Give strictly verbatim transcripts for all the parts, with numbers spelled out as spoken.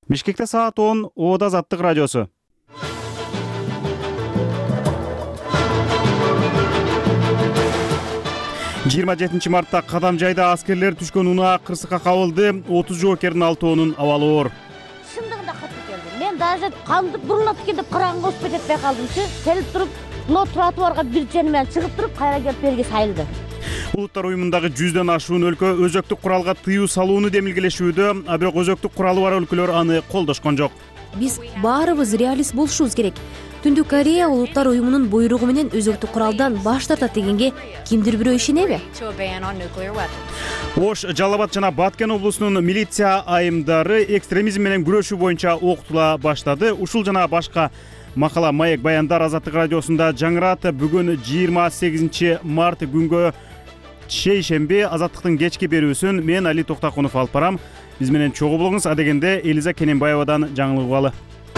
Бишкекте саат он, Ода Азаттык радиосу. жыйырма жетинчи мартта Кадам жайда аскерлер түшкөн унаа кырсыкка кабылды. отуз жоокердин алтоонун абалы оор. Шындыгында катып келди. Мен даже кандык бурулат экен деп караңгы өспөт этпей калдымчы. Келип туруп, но тротуарга бир жени менен чыгып туруп, кайра келип берге сайылды. Улуттар уюмундагы жүздөн ашуун өлкө өзөктүк куралга тыюу салууну демилгелешүүдө, а бирок өзөктүк куралы бар өлкөлөр аны колдошкон жок. Биз баарыбыз реалист болушубуз керек. Түндүк Корея улуттар уюмунун буйругу менен өзөктүк куралдан баш тартат дегенге кимдир бирөө ишенеби? Ош, Жалал Абад жана Баткен облусунун милиция айымдары экстремизм менен күрөшүү боюнча окутула баштады. Ушул жана башка макала маек баяндар Азаттык радиосунда жаңырат. Бүгүн жыйырма сегизинчи март күнгө шейшемби Азаттыктын кечки берүүсүн мен Али Токтакунов алып барам. Биз менен чогуу болуңуз. Адегенде Элиза Кененбаевадан жаңылык угалы.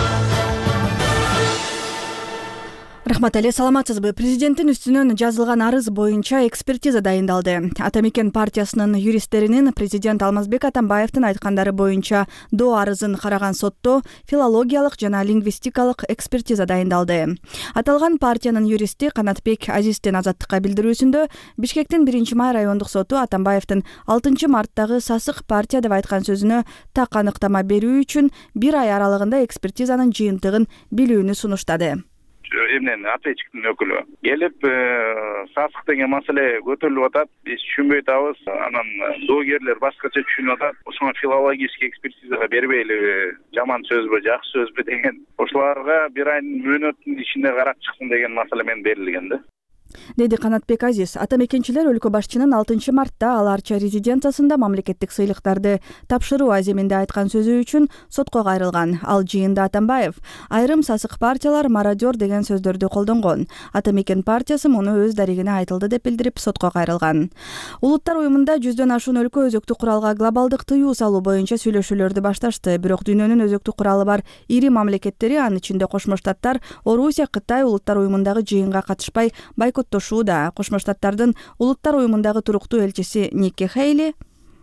Рахмат Али, саламатсызбы? Президенттин үстүнөн жазылган арыз боюнча экспертиза дайындалды. Ата Мекен партиясынын юристтеринин президент Алмазбек Атамбаевдин айткандары боюнча до арызын караган сотто филологиялык жана лингвистикалык экспертиза дайындалды. Аталган партиянын юристи Канатбек Азиздин Азаттыкка билдирүүсүндө Бишкектин биринчи май райондук соту Атамбаевдин алтынчы марттагы сасык партия деп айткан сөзүнө так аныктама берүү үчүн бир ай аралыгында экспертизанын жыйынтыгын билүүнү сунуштады. Эмнен ответчиктин өкүлү келип сасык деген маселе көтөрүлүп атат. Биз түшүнбөй атабыз. Анан доогерлер башкача түшүнүп атат. Ошону филологический экспертизага бербейли, жаман сөзбү, жакшы сөзбү деген. Ошолорго бир айдын мөөнөттүн ичинде карап чыксын деген маселе менен берилген да. Деди Канатбек Азиз. Ата мекенчилер өлкө башчынын алтынчы мартта аларча резиденциясында мамлекеттик сыйлыктарды тапшыруу аземинде айткан сөзү үчүн сотко кайрылган. Ал жыйында Атамбаев айрым сасык партиялар мародер деген сөздөрдү колдонгон. Ата Мекен партиясы муну өз дарегине айтылды деп билдирип сотко кайрылган. Улуттар уюмунда жүздөн ашуун өлкө өзөктүк куралга глобалдык тыюу салуу боюнча сүйлөшүүлөрдү башташты. Бирок дүйнөнүн өзөктүк куралы бар ири мамлекеттери, анын ичинде Кошмо Штаттар, Орусия, Кытай улуттар уюмундагы жыйынга катышпай бойкоттошууда. Кошмо Штаттардын улуттар уюмундагы туруктуу элчиси Никки Хейли: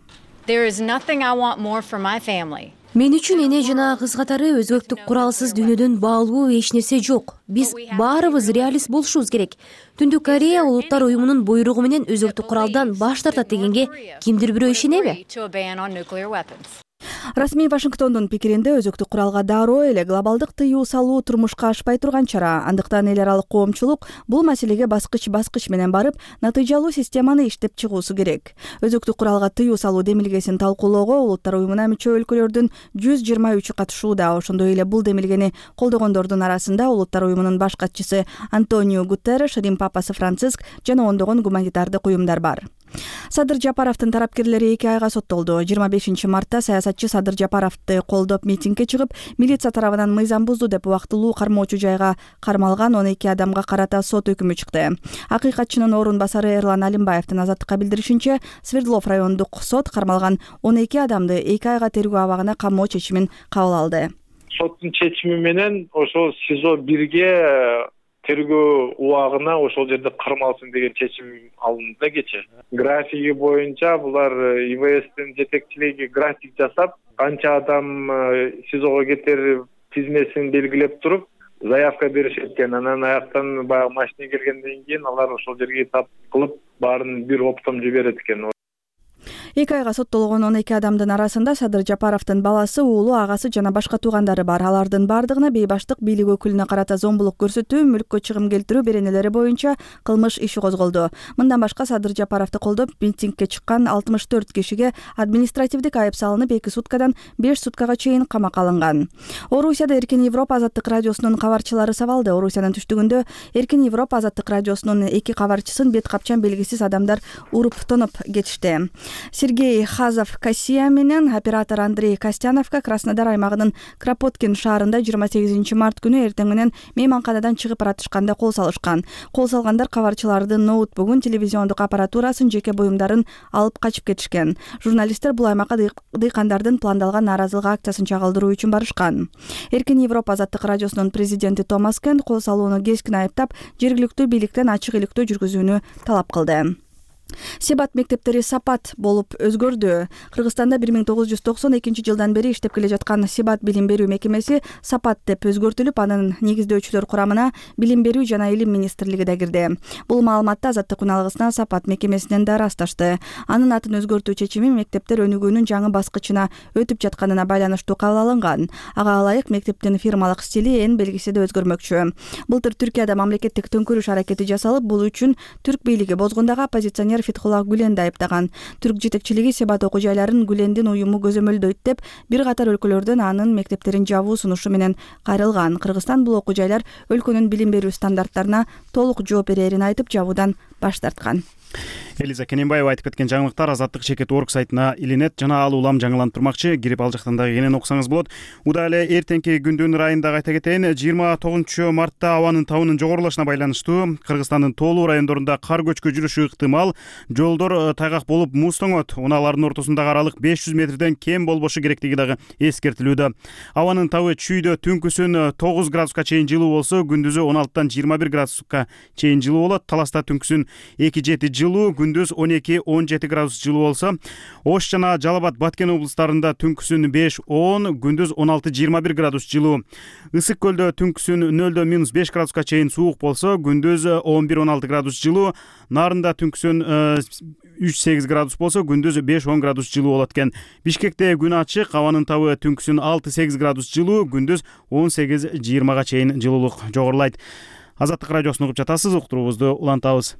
Мен үчүн эне жана кыз катары өзөктүк куралсыз дүйнөдөн баалуу эч нерсе жок. Биз баарыбыз реалист болушубуз керек. Түндүк Корея улуттар уюмунун буйругу менен өзөктүк куралдан баш тартат дегенге кимдир бирөө ишенеби? Расмий Вашингтондун пикиринде өзөктүк куралга дароо эле глобалдык тыюу салуу турмушка ашпай турган чара. Андыктан эл аралык коомчулук бул маселеге баскыч-баскыч менен барып, натыйжалуу системаны иштеп чыгуусу керек. Өзөктүк куралга тыюу салуу демилгесин талкуулоого улуттар уюмуна мүчө өлкөлөрдүн жүз жыйырма үчү катышууда. Ошондой эле бул демилгени колдогондордун арасында улуттар уюмунун баш катчысы Антонио Гутерреш, Рим папасы Франциск жана ондогон гуманитардык уюмдар бар. Садыр Жапаровдун тарапкерлери эки айга соттолду. жыйырма бешинчи мартта саясатчы Садыр Жапаровду колдоп митингге чыгып, милиция тарабынан мыйзам бузду деп убактылуу кармоочу жайга кармалган он эки адамга карата сот өкүмү чыкты. Акыйкатчынын орун басары Эрлан Алимбаевдин Азаттыкка билдиришинче, Свердлов райондук сот кармалган он эки адамды эки айга тергөө абагына камоо чечимин кабыл алды. Соттун чечими менен ошол СИЗО бирге тергөө убагына ошол жерде кармалсын деген чечим алынды кече. Графиги боюнча булар ИВСтин жетекчилиги график жасап, канча адам СИЗОго кетер тизмесин белгилеп туруп, заявка беришет экен. Анан аяктан баягы машина келгенден кийин алар ошол жерге тап кылып, баарын бир оптом жиберет экен. Эки айга соттолгон он эки адамдын арасында Садыр Жапаровдун баласы, уулу, агасы жана башка туугандары бар. Алардын бардыгына бейбаштык бийлик өкүлүнө карата зомбулук көрсөтүү, мүлккө чыгым келтирүү беренелери боюнча кылмыш иши козголду. Мындан башка Садыр Жапаровду колдоп митингге чыккан алтымыш төрт кишиге административдик айып салынып, эки суткадан беш суткага чейин камакка алынган. Орусияда Эркин Европа Азаттык радиосунун кабарчылары сабалды. Орусиянын түштүгүндө Эркин Европа Азаттык радиосунун эки кабарчысын бет капчан белгисиз адамдар уруп тоноп кетишти. Сергей Хазов Кассия менен оператор Андрей Костяновка Краснодар аймагынын Кропоткин шаарында жыйырма сегизинчи март күнү эртең менен мейманканадан чыгып баратышканда кол салышкан. Кол салгандар кабарчылардын ноутбугун, телевизиондук аппаратурасын, жеке буюмдарын алып качып кетишкен. Журналисттер бул аймакка дыйкандардын пландалган нааразылык акциясын чагылдыруу үчүн барышкан. Эркин Европа Азаттык радиосунун президенти Томас Кент кол салууну кескин айыптап, жергиликтүү бийликтен ачык иликтөө жүргүзүүнү талап кылды. Себат мектептери Сапат болуп өзгөрдү. Кыргызстанда бир миң тогуз жүз токсон экинчи жылдан бери иштеп келе жаткан Себат билим берүү мекемеси Сапат деп өзгөртүлүп, анын негиздөөчүлөр курамына Билим берүү жана Илим министрлиги да кирди. Бул маалыматты Азаттык үналгысына Сапат мекемесинен да ырасташты. Анын атын өзгөртүү чечими мектептер өнүгүүнүн жаңы баскычына өтүп жатканына байланыштуу кабыл алынган. Ага ылайык мектептин фирмалык стили, эн белгиси да өзгөрмөкчү. Былтыр Түркияда мамлекеттик төңкөрүш аракети жасалып, бул үчүн түрк бийлиги бозгондагы оппозиционер Фетхуллах Гүленди айыптаган. Түрк жетекчилиги Себат окуу жайларын Гүлендин уюму көзөмөлдөйт деп бир катар өлкөлөрдөн анын мектептерин жабуу сунушу менен кайрылган. Кыргызстан бул окуу жайлар өлкөнүн билим берүү стандарттарына толук жооп берерин айтып, жабуудан баш тарткан. Элиза Кененбаева айтып кеткен жаңылыктар Азаттык чекит орг сайтына илинет жана ал улам жаңыланып турмакчы. Кирип ал жактан дагы кенен окусаңыз болот. Уда эле эртеңки күндүн ырайында айта кетейин. жыйырма тогузунчу мартта абанын табынын жогорулашына байланыштуу Кыргызстандын тоолуу райондорунда кар көчкү жүрүшү ыктымал. Жолдор тайгак болуп муз тоңот. Унаалардын ортосундагы аралык беш жүз метрден кем болбошу керектиги дагы эскертилүүдө. Абанын табы чүйдө түнкүсүн тогуз градуска чейин жылуу болсо, күндүзү он алтыдан жыйырма бир градуска чейин жылуу болот. Таласта түнкүсүн эки жети жылуу, күндүз он эки он жети градус жылуу болсо, Ош жана Жалал Абад Баткен облустарында түнкүсүн беш он, күндүз он алты жыйырма бир градус жылуу. Ысык көлдө түнкүсүн нөлдөн минус беш градуска чейин суук болсо, күндүз он бир он алты градус жылуу. Нарында түнкүсүн үч сегиз градус болсо, күндүз беш он градус жылуу болот экен. Бишкекте күн ачык, абанын табы түнкүсүн алты сегиз градус жылуу, күндүз он сегиз жыйырмага чейин жылуулук жогорулайт. Азаттык радиосун угуп жатасыз, уктуруубузду улантабыз.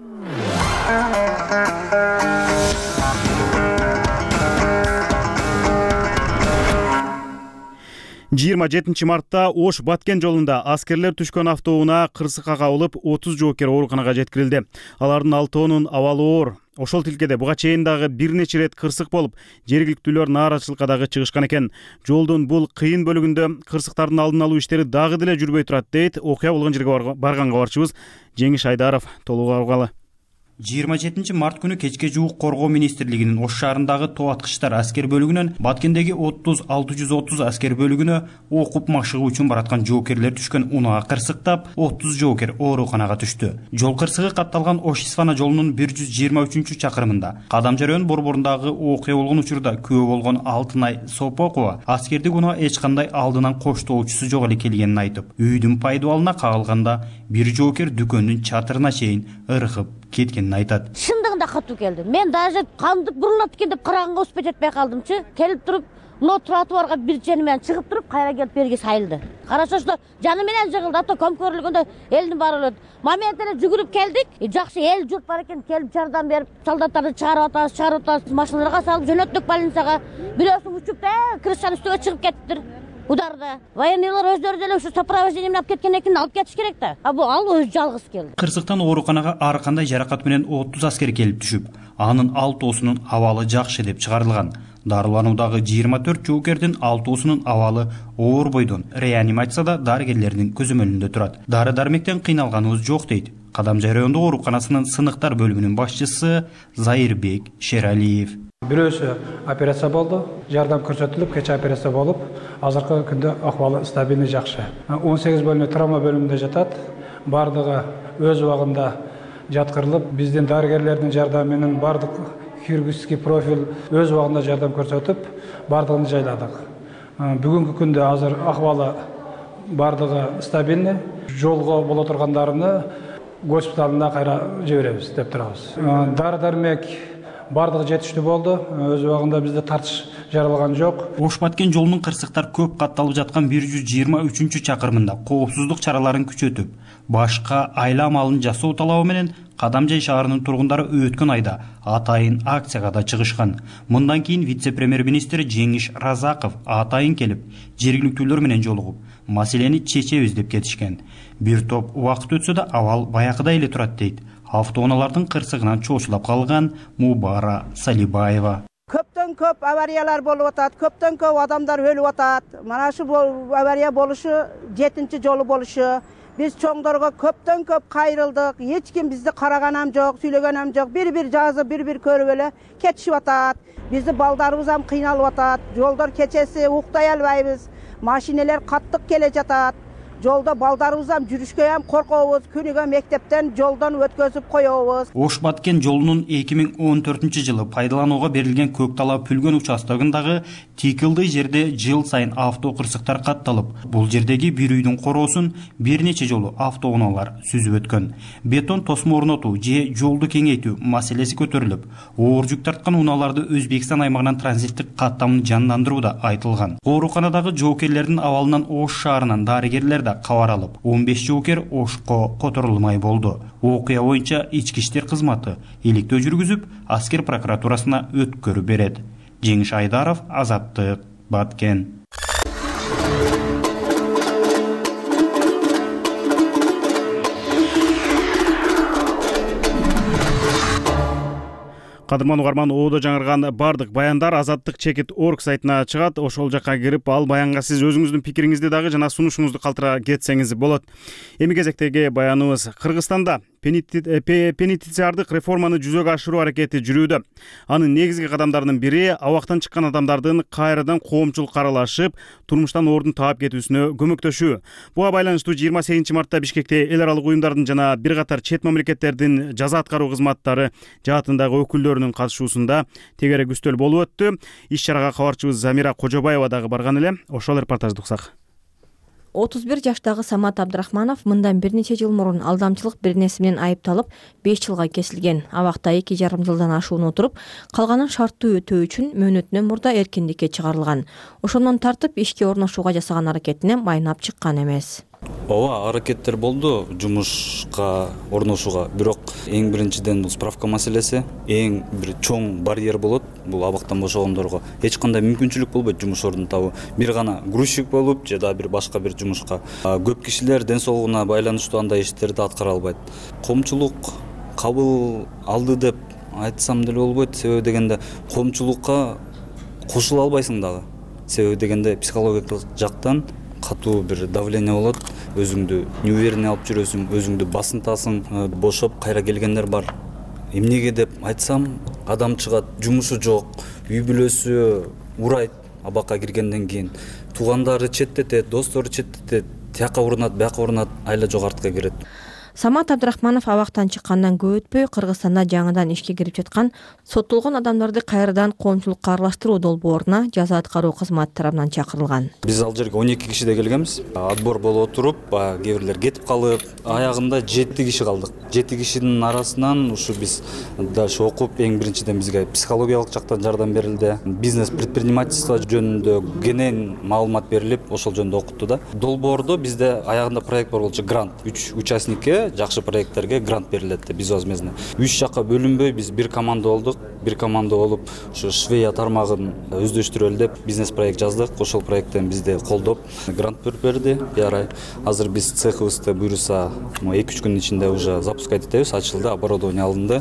жыйырма жетинчи мартта Ош Баткен жолунда аскерлер түшкөн автоунаа кырсыкка кабылып, отуз жоокер ооруканага жеткирилди. Алардын алтоонун абалы оор. Ошол тилкеде буга чейин дагы бир нече ирет кырсык болуп, жергиликтүүлөр нааразычылыкка дагы чыгышкан экен. Жолдун бул кыйын бөлүгүндө кырсыктардын алдын алуу иштери дагы деле жүрбөй турат, дейт окуя болгон жерге барган кабарчыбыз Жеңиш Айдаров. Толугу алгалы. жыйырма жетинчи март күнү кечке жуук Коргоо министрлигинин Ош шаарындагы тоо аткычтар аскер бөлүгүнөн Баткендеги отуз алты жүз отуз аскер бөлүгүнө окуп машыгуу үчүн бараткан жоокерлер түшкөн унаа кырсыктап, отуз жоокер ооруканага түштү. Жол кырсыгы катталган Ош-Исфана жолунун бир жүз жыйырма үчүнчү чакырымында Кадамжарөөнүн борборундагы окуя болгон учурда күбө болгон Алтынай Сопокова аскердик унаа эч кандай алдынан коштоочусу жок эле келгенин айтып, үйдүн пайдубалына кагылганда бир жоокер дүкөндүн чатырына чейин ыргып кеткенин айтат. Шындыгында катуу келди. Мен даже кандык бурулат экен деп караганга успеть этпей калдымчы. Келип туруп, но тротуарга бир жени менен чыгып туруп, кайра келип берге сайылды. Караса что жаны менен жыгылды. Ата көмкөрүлгөндө элдин баары өлөт. Момент эле жүгүрүп келдик. Жакшы эл журт бар экен, келип жардам берип, солдаттарды чыгарып атабыз, чыгарып атабыз, машиналарга салып жөнөттүк больницага. Бирөөсү учуп да крышанын үстүгө чыгып кетиптир. Ударда. Военныйлар өздөрү деле ушу сопровождение менен алып кеткен экен, алып кетиш керек да. А бул ал өзү жалгыз келди. Кырсыктан ооруканага ар кандай жаракат менен отуз аскер келип түшүп, анын алтоосунун абалы жакшы деп чыгарылган. Дарылануудагы жыйырма төрт жоокердин алтоосунун абалы оор бойдон реанимацияда дарыгерлердин көзөмөлүндө турат. Дары-дармектен кыйналганыбыз жок дейт Кадамжарөөнүн ооруканасынын сыныктар бөлүмүнүн башчысы Зайырбек Шералиев. Бирөөсү операция болду, жардам көрсөтүлүп, кече операция болуп, азыркы күндө акыбалы стабилдүү жакшы. он сегиз бөлмө травма бөлүмүндө жатат. Бардыгы өз убагында жаткырылып, биздин дарыгерлердин жардамы менен бардык хирургический профиль өз убагында жардам көрсөтүп, бардыгын жайладык. Бүгүнкү күндө азыр акыбалы бардыгы стабилдүү. Жолго боло тургандарыны госпиталына кайра жиберебиз деп турабыз. Дары-дармек бардыгы жетиштүү болду. Өз убагында бизде тартыш жаралган жок. Ош Баткен жолунун кырсыктар көп катталып жаткан бир жүз жыйырма үчүнчү чакырымында коопсуздук чараларын күчөтүп, башка айла амалын жасоо талабы менен Кадамжай шаарынын тургундары өткөн айда атайын акцияга да чыгышкан. Мындан кийин вице-премьер-министр Жеңиш Разаков атайын келип, жергиликтүүлөр менен жолугуп, маселени чечебиз деп кетишкен. Бир топ убакыт өтсө да абал баягыдай эле турат дейт автоунаалардын кырсыгынан чоочулап калган Мубара Салибаева. Көптөн көп авариялар болуп атат, көптөн көп адамдар өлүп атат. Мана ушу авария болушу жетинчи жолу болушу. Биз чоңдорго көптөн көп кайрылдык. Эч ким бизди караганам жок, сүйлөгөнөм жок. Бир-бир жазып, бир-бир көрүп эле кетишип атат. Бизди балдарыбыз ham кыйналып атат. Жолдор кечеси уктай албайбыз. Машинелер каттык келе жатат. жолдо балдарыбыздан жүрүшкө ham коркобуз, күнүгө мектептен жолдон өткөзүп коебуз. Ош Баткен жолунун эки миң он төртүнчү жылы пайдаланууга берилген Көк Талаа Пүлгөн участогундагы тыйкылдуу жерде жыл сайын авто кырсыктар катталып, бул жердеги бир үйдүн короосун бир нече жолу автоунаалар сүзүп өткөн. Бетон тосмо орнотуу же жолду кеңейтүү маселеси көтөрүлүп, оор жүк тарткан унааларды Өзбекстан аймагынан транзиттик каттамын жандандыруу да айтылган. Ооруканадагы жоокерлердин абалынан Ош шаарынан дарыгерлер да кабар алып, он беш жоокер Ошко которулмай болду. Окуя боюнча ички иштер кызматы иликтөө жүргүзүп, аскер прокуратурасына өткөрүү берет. Жеңиш Айдаров, Азаттык, Баткен. Кадырман угарман, оодо жаңырган бардык баяндар азаттык чекит точка орг сайтына чыгат. Ошол жакка кирип, ал баянга сиз өзүңүздүн пикириңизди дагы жана сунушуңузду калтыра кетсеңиз болот. Эми кезектеги баяныбыз Кыргызстанда пенитенциардык реформаны жүзөгө ашыруу аракети жүрүүдө. Анын негизги кадамдарынын бири абактан чыккан адамдардын кайрадан коомчулукка аралашып, турмуштан ордун таап кетүүсүнө көмөктөшүү. Буга байланыштуу жыйырма сегизинчи мартта Бишкекте эл аралык уюмдардын жана бир катар чет мамлекеттердин жаза аткаруу кызматтары жаатындагы өкүлдөрүнүн катышуусунда тегерек үстөл болуп өттү. Иш чарага кабарчыбыз Замира Кожобаева дагы барган эле. Ошол репортажды уксак. отуз бир жаштагы Самат Абдрахманов мындан бир нече жыл мурун алдамчылык бир нерсе менен айыпталып беш жылга кесилген. Абакта эки жарым жылдан ашуун отуруп, калганын шарттуу өтөө үчүн мөөнөтүнөн мурда эркиндикке чыгарылган. Ошондон тартып ишке орношууга жасаган аракетине майнап чыккан эмес. Ооба, аракеттер болду жумушка орношууга, бирок эң биринчиден бул справка маселеси эң бир чоң барьер болот. Бул абактан бошогондорго эч кандай мүмкүнчүлүк болбойт жумуш ордун табуу. Бир гана грузчик болуп же да бир башка бир жумушка. Көп кишилер ден соолугуна байланыштуу андай иштерди аткара албайт. Коомчулук кабыл алды деп айтсам деле болбойт. Себеби дегенде коомчулукка кошула албайсың дагы. Себеби дегенде психологиялык жактан катуу бир давление болот. Өзүңдү неуверенный алып жүрөсүң, өзүңдү басынтасың, бошоп кайра келгендер бар. Эмнеге деп айтсам, адам чыгат, жумушу жок, үй бүлөсү урайт абакка киргенден кийин. Туугандары четтетет, достору четтетет, тияка урунат, бияка урунат, айла жок артка кирет. Самат Абдрахманов абактан чыккандан көп өтпөй Кыргызстанда жаңыдан ишке кирип жаткан соттолгон адамдарды кайрадан коомчулукка аралаштыруу долбооруна жаза аткаруу кызматы тарабынан чакырылган. Биз ал жерге он эки кишиде келгенбиз. Отбор болуп отуруп, кээ бирлер кетип калып, аягында жети киши калдык. жети кишинин арасынан ушу биз дальше окуп, эң биринчиден бизге психологиялык жактан жардам берилди. Бизнес предпринимательство жөнүндө кенен маалымат берилип, ошол жөнүндө окутту да. Долбоордо бизде аягында проект бар болчу, грант. үч участникке жакшы проекттерге грант берилет деп безвозмездно. үч жакка бөлүнбөй биз бир команда болдук. Бир команда болуп, ушу Швея тармагын өздөштүрөлү деп бизнес проект жаздык. Ошол проекттен бизде колдоп грант берди. Ярай. Азыр биз цехыбызды буйруса эки үч күнүн ичинде уже запускать этебиз, ачылды, оборудование алынды.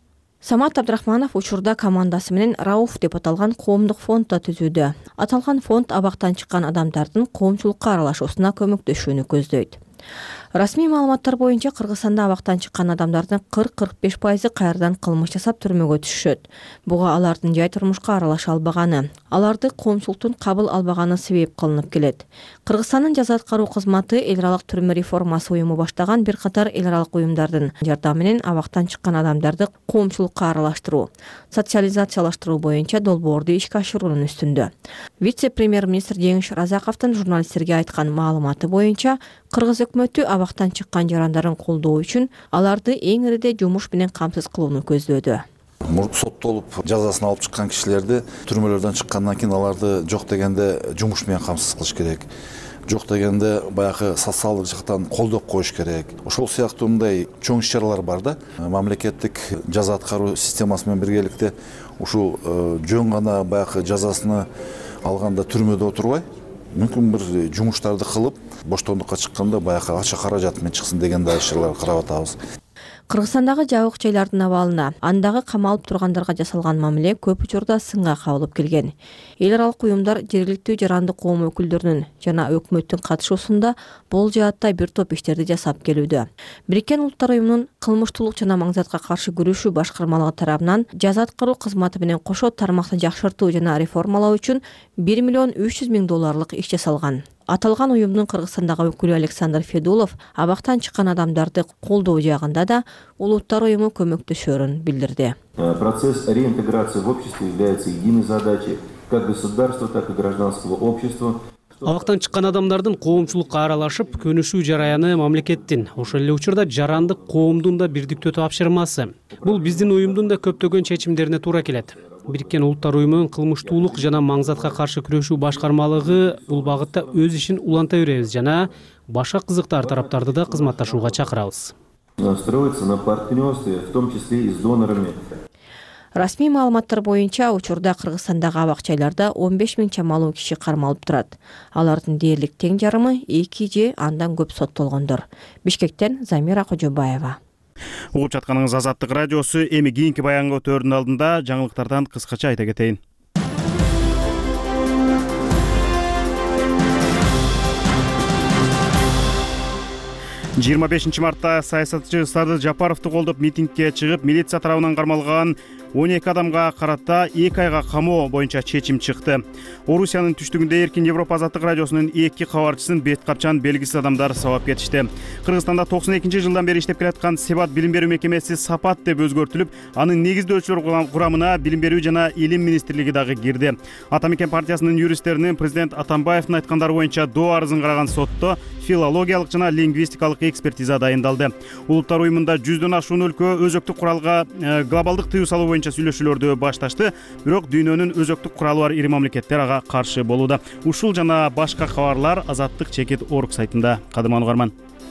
Самат Абдрахманов учурда командасы менен Рауф деп аталган коомдук фондду түзүүдө. Аталган фонд абактан чыккан адамдардын коомчулукка аралашуусуна көмөктөшүүнү көздөйт. Расмий маалыматтар боюнча Кыргызстанда абактан чыккан адамдардын кырк кырк беш пайызы кайрадан кылмыш жасап түрмөгө түшөт. Буга алардын жай турмушка аралаша албаганы, аларды коомчулуктун кабыл албаганы себеп кылынып келет. Кыргызстандын жаза аткаруу кызматы эл аралык түрмө реформасы уюму баштаган бир катар эл аралык уюмдардын жардамы менен абактан чыккан адамдарды коомчулукка аралаштыруу, социализациялаштыруу боюнча долбоорду ишке ашыруунун үстүндө. Вице-премьер-министр Жеңиш Разаковдун журналисттерге айткан маалыматы боюнча Кыргыз өкмөтү абактан чыккан жарандарын колдоо үчүн аларды эң ириде жумуш менен камсыз кылууну көздөөдө. Соттолуп жазасын алып чыккан кишилерди түрмөлөрдөн чыккандан кийин аларды жок дегенде жумуш менен камсыз кылыш керек. Жок дегенде баягы социалдык жактан колдоп коюш керек. Ошол сыяктуу мындай чоң иш-чаралар бар да. Мамлекеттик жаза аткаруу системасы менен биргеликте ушул жөн гана баягы жазасына алганда түрмөдө отурбай, мүмкүн бир жумуштарды кылып, боштондукка чыкканда баягы ача каражат менен чыксын деген да иш-чаралар карап атабыз. Кыргызстандагы жабык жайлардын абалына, андагы камалып тургандарга жасалган мамиле көп учурда сынга кабылып келген. Эл аралык уюмдар жергиликтүү жарандык коом өкүлдөрүнүн жана өкмөттүн катышуусунда бул жаатта бир топ иштерди жасап келүүдө. Бириккен Улуттар уюмунун кылмыштуулук жана маңзатка каршы күрөшүү башкармалыгы тарабынан жаза аткаруу кызматы менен кошо тармакты жакшыртуу жана реформалоо үчүн бир миллион үч жүз миң долларлык иш жасалган. Аталган уюмдун Кыргызстандагы өкүлү Александр Федулов абактан чыккан адамдарды колдоо жагында да Улуттар уюму көмөктөшөрүн билдирди. Процесс реинтеграции в обществе является единой задачей как государства, так и гражданского общества. Абактан чыккан адамдардын коомчулукка аралашып көнүшүү жараяны мамлекеттин, ошол эле учурда жарандык коомдун да бирдиктөө тапшырмасы. Бул биздин уюмдун да көптөгөн чечимдерине туура келет. Бириккен Улуттар уюмунун кылмыштуулук жана маңзатка каршы күрөшүү башкармалыгы бул багытта өз ишин уланта беребиз жана башка кызыктар тараптарды да кызматташууга чакырабыз. Строится на партнерстве, в том числе и с донорами. Расмий маалыматтар боюнча учурда Кыргызстандагы абак-жайларда он беш миң чамалуу киши кармалып турат. Алардын дээрлик тең жарымы эки же андан көп соттолгондор. Бишкектен Замира Кожобаева. Угуп жатканыңыз Азаттык радиосу. Эми кийинки баянга өтөөрдүн алдында жаңылыктардан кыскача айта кетейин. жыйырма бешинчи мартта саясатчы Садыр Жапаровду колдоп митингге чыгып, милиция тарабынан кармалган он эки адамга карата эки айга камоо боюнча чечим чыкты. Орусиянын түштүгүндө Эркин Европа Азаттык радиосунун эки кабарчысын бет капчан белгисиз адамдар сабап кетишти. Кыргызстанда токсон экинчи жылдан бери иштеп келаткан Себат билим берүү мекемеси Сапат деп өзгөртүлүп, анын негиздөөчүлөр курамына билим берүү жана илим министрлиги дагы кирди. Ата мекен партиясынын юристтеринин президент Атамбаевдин айткандары боюнча доо арызын караган сотто филологиялык жана лингвистикалык экспертиза дайындалды. Улуттар уюмунда жүздөн ашуун өлкө өзөктүк куралга глобалдык тыюу салуу боюнча сүйлөшүүлөрдү башташты, бирок дүйнөнүн өзөктүк куралы бар ири мамлекеттер ага каршы болууда. Ушул жана башка кабарлар Азаттык чекит орг сайтында. Кадырман угарман.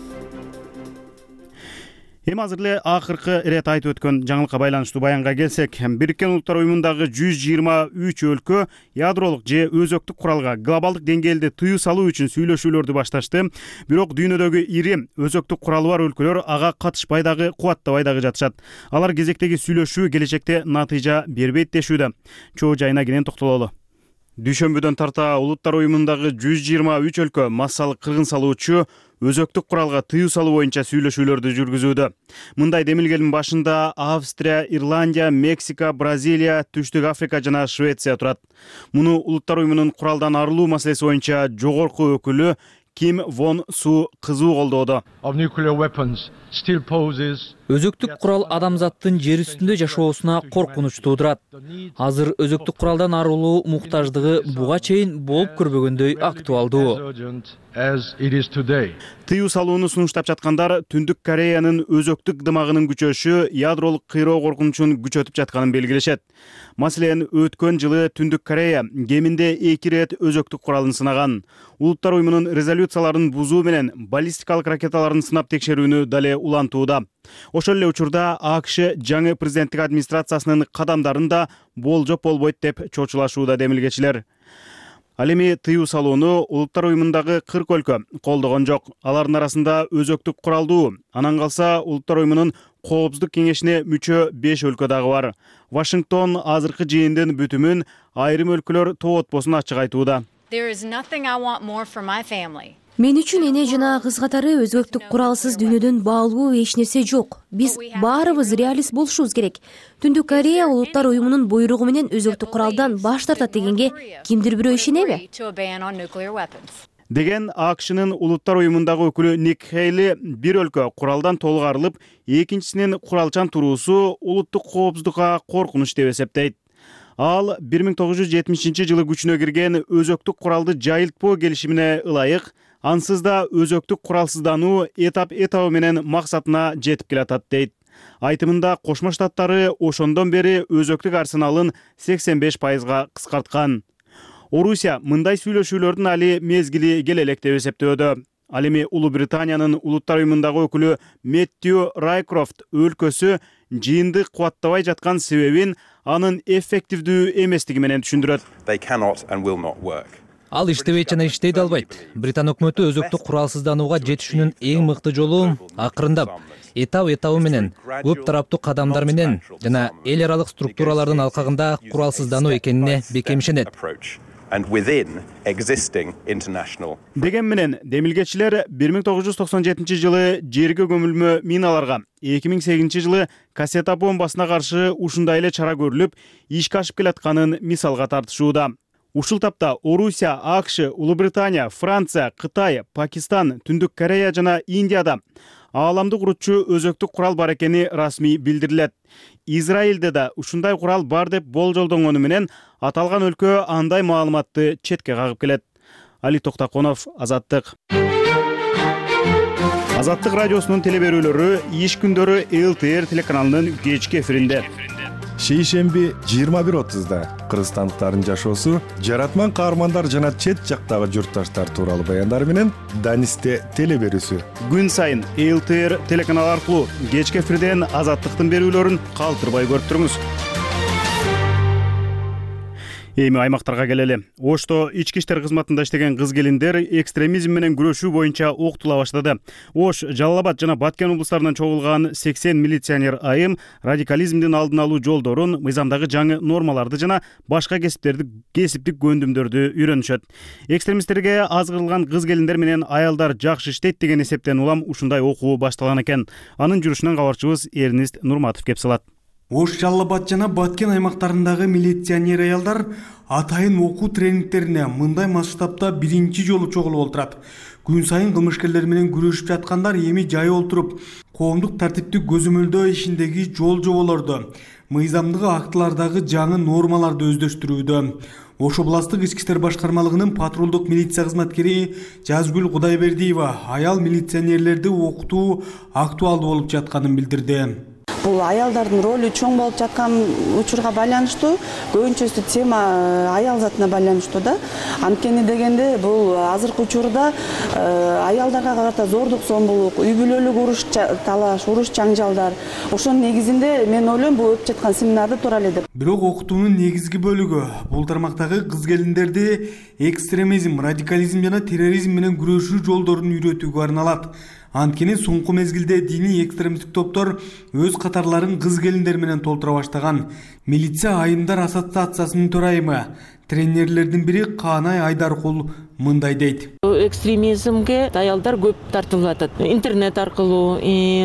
Эми азыр эле акыркы ирет айтып өткөн жаңылыкка байланыштуу баянга келсек, Бириккен Улуттар уюмундагы жүз жыйырма үч өлкө ядролук же өзөктүк куралга глобалдык деңгээлде тыюу салуу үчүн сүйлөшүүлөрдү башташты. Бирок дүйнөдөгү ири өзөктүк куралы бар өлкөлөр ага катышпай дагы, кубаттабай дагы жатышат. Алар кезектеги сүйлөшүү келечекте натыйжа бербейт дешүүдө. Чоо жайына кенен токтололу. Дүйшөмбүдөн тарта Улуттар уюмундагы жүз жыйырма үч өлкө массалык кыргын салуучу өзөктүк куралга тыюу салуу боюнча сүйлөшүүлөрдү жүргүзүүдө. Мындай демилгелдин башында Австрия, Ирландия, Мексика, Бразилия, Түштүк Африка жана Швеция турат. Муну Улуттар уюмунун куралдан арылуу маселеси боюнча жогорку өкүлү Ким Вон Су кызуу колдоодо. Өзөктүк курал адамзаттын жер үстүндө жашоосуна коркунуч туудурат. Азыр өзөктүк куралдан арылуу муктаждыгы буга чейин болуп көрбөгөндөй актуалдуу. Тыюу салууну сунуштап жаткандар Түндүк Кореянын өзөктүк дымагынын күчөшү ядролук кыйроо коркунучун күчөтүп жатканын белгилешет. Маселен, өткөн жылы Түндүк Корея кеминде эки рет өзөктүк куралын сынаган. Улуттар уюмунун резолюцияларын бузуу менен баллистикалык ракеталарын сынап текшерүүнү дале улантууда. Ошол эле учурда АКШ жаңы президенттик администрациясынын кадамдарын да болжоп болбойт деп чочулашууда демилгечилер. Ал эми тыюу салууну Улуттар уюмундагы кырк өлкө колдогон жок. Алардын арасында өзөктүк куралдуу, анан калса Улуттар уюмунун Коопсуздук кеңешине мүчө беш өлкө дагы бар. Вашингтон азыркы жыйындын бүтүмүн айрым өлкөлөр тоотпосун ачык айтууда. Мен үчүн эне жана кыз катары өзөктүк куралсыз дүйнөдөн баалуу эч нерсе жок. Биз баарыбыз реалист болушубуз керек. Түндүк Корея Улуттар уюмунун буйругу менен өзөктүк куралдан баш тартат дегенге кимдир бирөө ишенеби? Деген АКШнын Улуттар уюмундагы өкүлү Ник Хейли бир өлкө куралдан толук арылып, экинчисинин куралчан туруусу улуттук коопсуздукка коркунуч деп эсептейт. Ал бир миң тогуз жүз жетимишинчи жылы күчүнө кирген өзөктүк куралды жайылтпоо келишимине ылайык, ансыз да өзөктүк куралсыздануу этап этабы менен максатына жетип келатат дейт. Айтымында Кошмо Штаттары ошондон бери өзөктүк арсеналын сексен беш пайызга кыскарткан. Орусия мындай сүйлөшүүлөрдүн али мезгили келе элек деп эсептөөдө. Ал эми Улуу Британиянын Улуттар уюмундагы өкүлү Мэттью Райкрофт өлкөсү жыйынды кубаттабай жаткан себебин анын эффективдүү эместиги менен түшүндүрөт. Ал иштебейт жана иштей да албайт. Британ өкмөтү өзөктүк куралсызданууга жетишүүнүн эң мыкты жолу акырындап, этап этабы менен, көп тараптуу кадамдар менен жана эл аралык структуралардын алкагында куралсыздануу экенине бекем ишенет. Деген менен демилгечилер бир миң тогуз жүз токсон жетинчи жылы жерге көмүлмө миналарга, эки миң сегизинчи жылы кассета бомбасына каршы ушундай эле чара көрүлүп, ишке ашып келатканын мисалга тартышууда. Ушул тапта Орусия, АКШ, Улуу Британия, Франция, Кытай, Пакистан, Түндүк Корея жана Индияда ааламдык урутчу өзөктүк курал бар экени расмий билдирилет. Израилде да ушундай курал бар деп болжолдонгону менен аталган өлкө андай маалыматты четке кагып келет. Али Токтаконов, Азаттык. Азаттык радиосунун телеберүүлөрү иш күндөрү эл тэ эр телеканалынын кечки эфиринде. Шейшемби жыйырма бир отузда кыргызстандыктардын жашоосу, жаратман каармандар жана чет жактагы журтташтар тууралуу баяндар менен Данисте телеберүүсү. Күн сайын эл тэ эр телеканалы аркылуу кечки эфирден Азаттыктын берүүлөрүн калтырбай көрүп туруңуз. Эми аймактарга келели. Ошто ички иштер кызматында иштеген кыз келиндер экстремизм менен күрөшүү боюнча окутула баштады. Ош, Жалал Абад жана Баткен облустарынан чогулган сексен милиционер айым радикализмдин алдын алуу жолдорун, мыйзамдагы жаңы нормаларды жана башка кесиптерди кесиптик көндүмдөрдү үйрөнүшөт. Экстремисттерге азгырылган кыз келиндер менен аялдар жакшы иштейт деген эсептен улам ушундай окуу башталган экен. Анын жүрүшүнөн кабарчыбыз Эрнист Нурматов кеп салат. Ош, Жалал Абад жана Баткен аймактарындагы милиционер аялдар атайын окуу тренингтерине мындай масштабта биринчи жолу чогулуп отурат. Күн сайын кылмышкерлер менен күрөшүп жаткандар эми жай отуруп, коомдук тартипти көзөмөлдөө ишиндеги жол жоболорду, мыйзамдык актылардагы жаңы нормаларды өздөштүрүүдө. Ош областык ички иштер башкармалыгынын патрулдук милиция кызматкери Жазгүл Кудайбердиева аял милиционерлерди окутуу актуалдуу болуп жатканын билдирди. Бул аялдардын ролу чоң болуп жаткан учурга байланыштуу, көбүнчөсү тема аял затына байланыштуу да. Анткени дегенде бул азыркы учурда аялдарга карата зордук зомбулук, үй бүлөлүк уруш талаш, уруш жаңжалдар. Ошонун негизинде мен ойлойм бул өтүп жаткан семинарды туура эле деп. Бирок окутуунун негизги бөлүгү бул тармактагы кыз келиндерди экстремизм, радикализм жана терроризм менен күрөшүү жолдорун үйрөтүүгө арналат. Анткени соңку мезгилде диний экстремисттик топтор өз катарларын кыз келиндер менен толтура баштаган. Милиция айымдар ассоциациясынын төрайымы, тренерлердин бири Каанай Айдаркул мындай дейт. Экстремизмге аялдар көп тартылып атат. Интернет аркылуу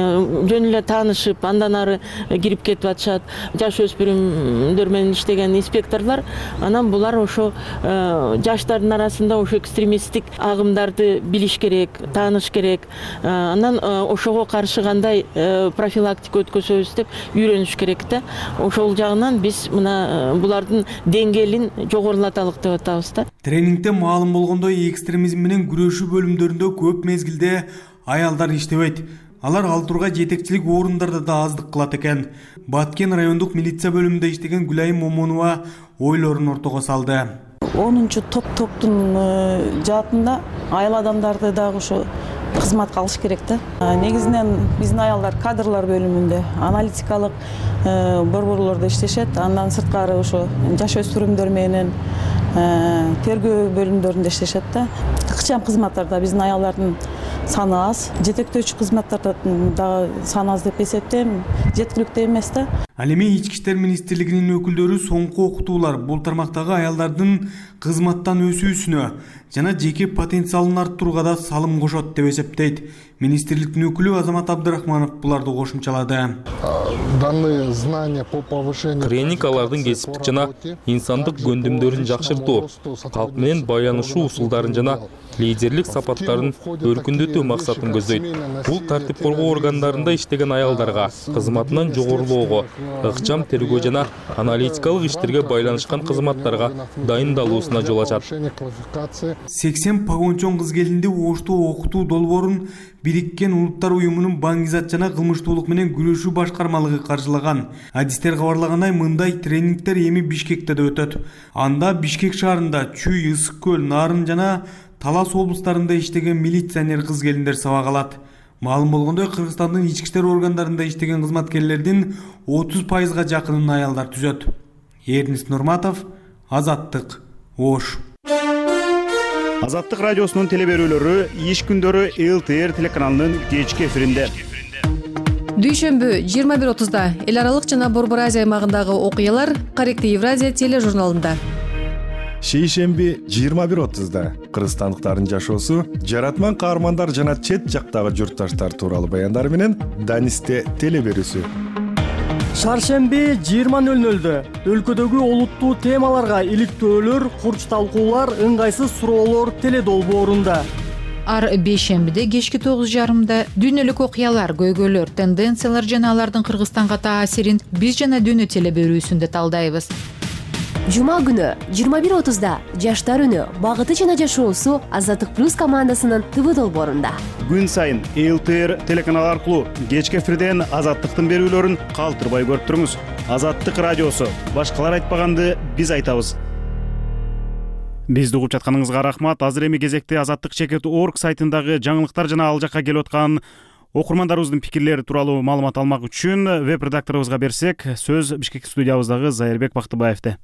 жөн эле таанышып, андан ары кирип кетип атышат. Жаш өспүрүмдөр менен иштеген инспекторлор, анан булар ошо жаштардын арасында ошо экстремисттик агымдарды билиш керек, тааныш керек. Анан ошого каршы кандай профилактика өткөзөбүз деп үйрөнүш керек да. Ошол жагынан биз мына булардын деңгээлин жогорулаталык деп атабыз да. Тренингде маалым болгондой экстремизм менен күрөшүү бөлүмдөрүндө көп мезгилде аялдар иштебейт. Алар ал турга жетекчилик орундарда да аздык кылат экен. Баткен райондук милиция бөлүмүндө иштеген Гүлайым Момунова ойлорун ортого салды. онунчу топ топтун жаатында айыл адамдарды дагы ошо кызматка алыш керек да. Негизинен биздин аялдар кадрлар бөлүмүндө, аналитикалык борборлордо иштешет. Андан сырткары ошо жаш өспүрүмдөр менен тергөө бөлүмдөрүндө иштешет да. Ыкчам кызматтарда биздин аялдардын саны аз, жетектөөчү кызматтарда дагы саны аз деп эсептейм, жеткиликтүү эмес да. Ал эми ички иштер министрлигинин өкүлдөрү соңку окутуулар бул тармактагы аялдардын кызматтан өсүүсүнө жана жеке потенциалын арттырууга да салым кошот деп эсептейт. Министрликтин өкүлү Азамат Абдрахманов буларды кошумчалады. Тренинг алардын кесиптик жана инсандык көндүмдөрүн жакшыртуу, калк менен байланышуу усулдарын жана лидерлик сапаттарын өркүндөтүү максатын көздөйт. Бул тартип коргоо органдарында иштеген аялдарга кызматынан жогорулоого, ыкчам тергөө жана аналитикалык иштерге байланышкан кызматтарга дайындалуусуна жол ачат. сексен погончон кыз келинди Ошто окутуу долбоорун Бириккен Улуттар уюмунун Баңгизат жана кылмыштуулук менен күрөшүү башкармалыгы каржылаган. Адистер кабарлагандай мындай тренингтер эми Бишкекте да өтөт. Анда Бишкек шаарында Чүй, Ысык көл, Нарын жана Талас облустарында иштеген милиционер кыз келиндер сабак алат. Маалым болгондой, Кыргызстандын ички иштер органдарында иштеген кызматкерлердин отуз пайызга жакынын аялдар түзөт. Эрнист Нурматов, Азаттык, Ош. Азаттык радиосунун телеберүүлөрү иш күндөрү эл тэ эр телеканалынын кечки эфиринде. Дүйшөмбү жыйырма бир отузда эл аралык жана Борбор Азия аймагындагы окуялар Корректив Евразия тележурналында. Шейшемби жыйырма бир отузда кыргызстандыктардын жашоосу, жаратман каармандар жана чет жактагы журтташтар тууралуу баяндар менен Данисте телеберүүсү. шаршемби жыйырма нөл нөлдө өлкөдөгү олуттуу темаларга иликтөөлөр, курч талкуулар, ыңгайсыз суроолор теле долбоорунда. Ар бейшембиде кечки тогуз жарымда дүйнөлүк окуялар, көйгөйлөр, тенденциялар жана алардын Кыргызстанга таасирин биз жана дүйнө теле берүүсүндө талдайбыз. Жума күнү жыйырма бир отузда жаштар үнү багыты жана жашоосу Азаттык плюс командасынын ТВ долбоорунда. Күн сайын эл тэ эр телеканалы аркылуу кечки эфирден Азаттыктын берүүлөрүн калтырбай көрүп туруңуз. Азаттык радиосу. Башкалар айтпаганды биз айтабыз. Бизди угуп жатканыңызга рахмат. Азыр эми кезекте Азаттык чекит точка орг сайтындагы жаңылыктар жана ал жакка келип аткан окурмандарыбыздын пикирлери тууралуу маалымат алмак үчүн веб-редакторубузга берсек, сөз Бишкек студиябыздагы Зайырбек Бактыбаевде.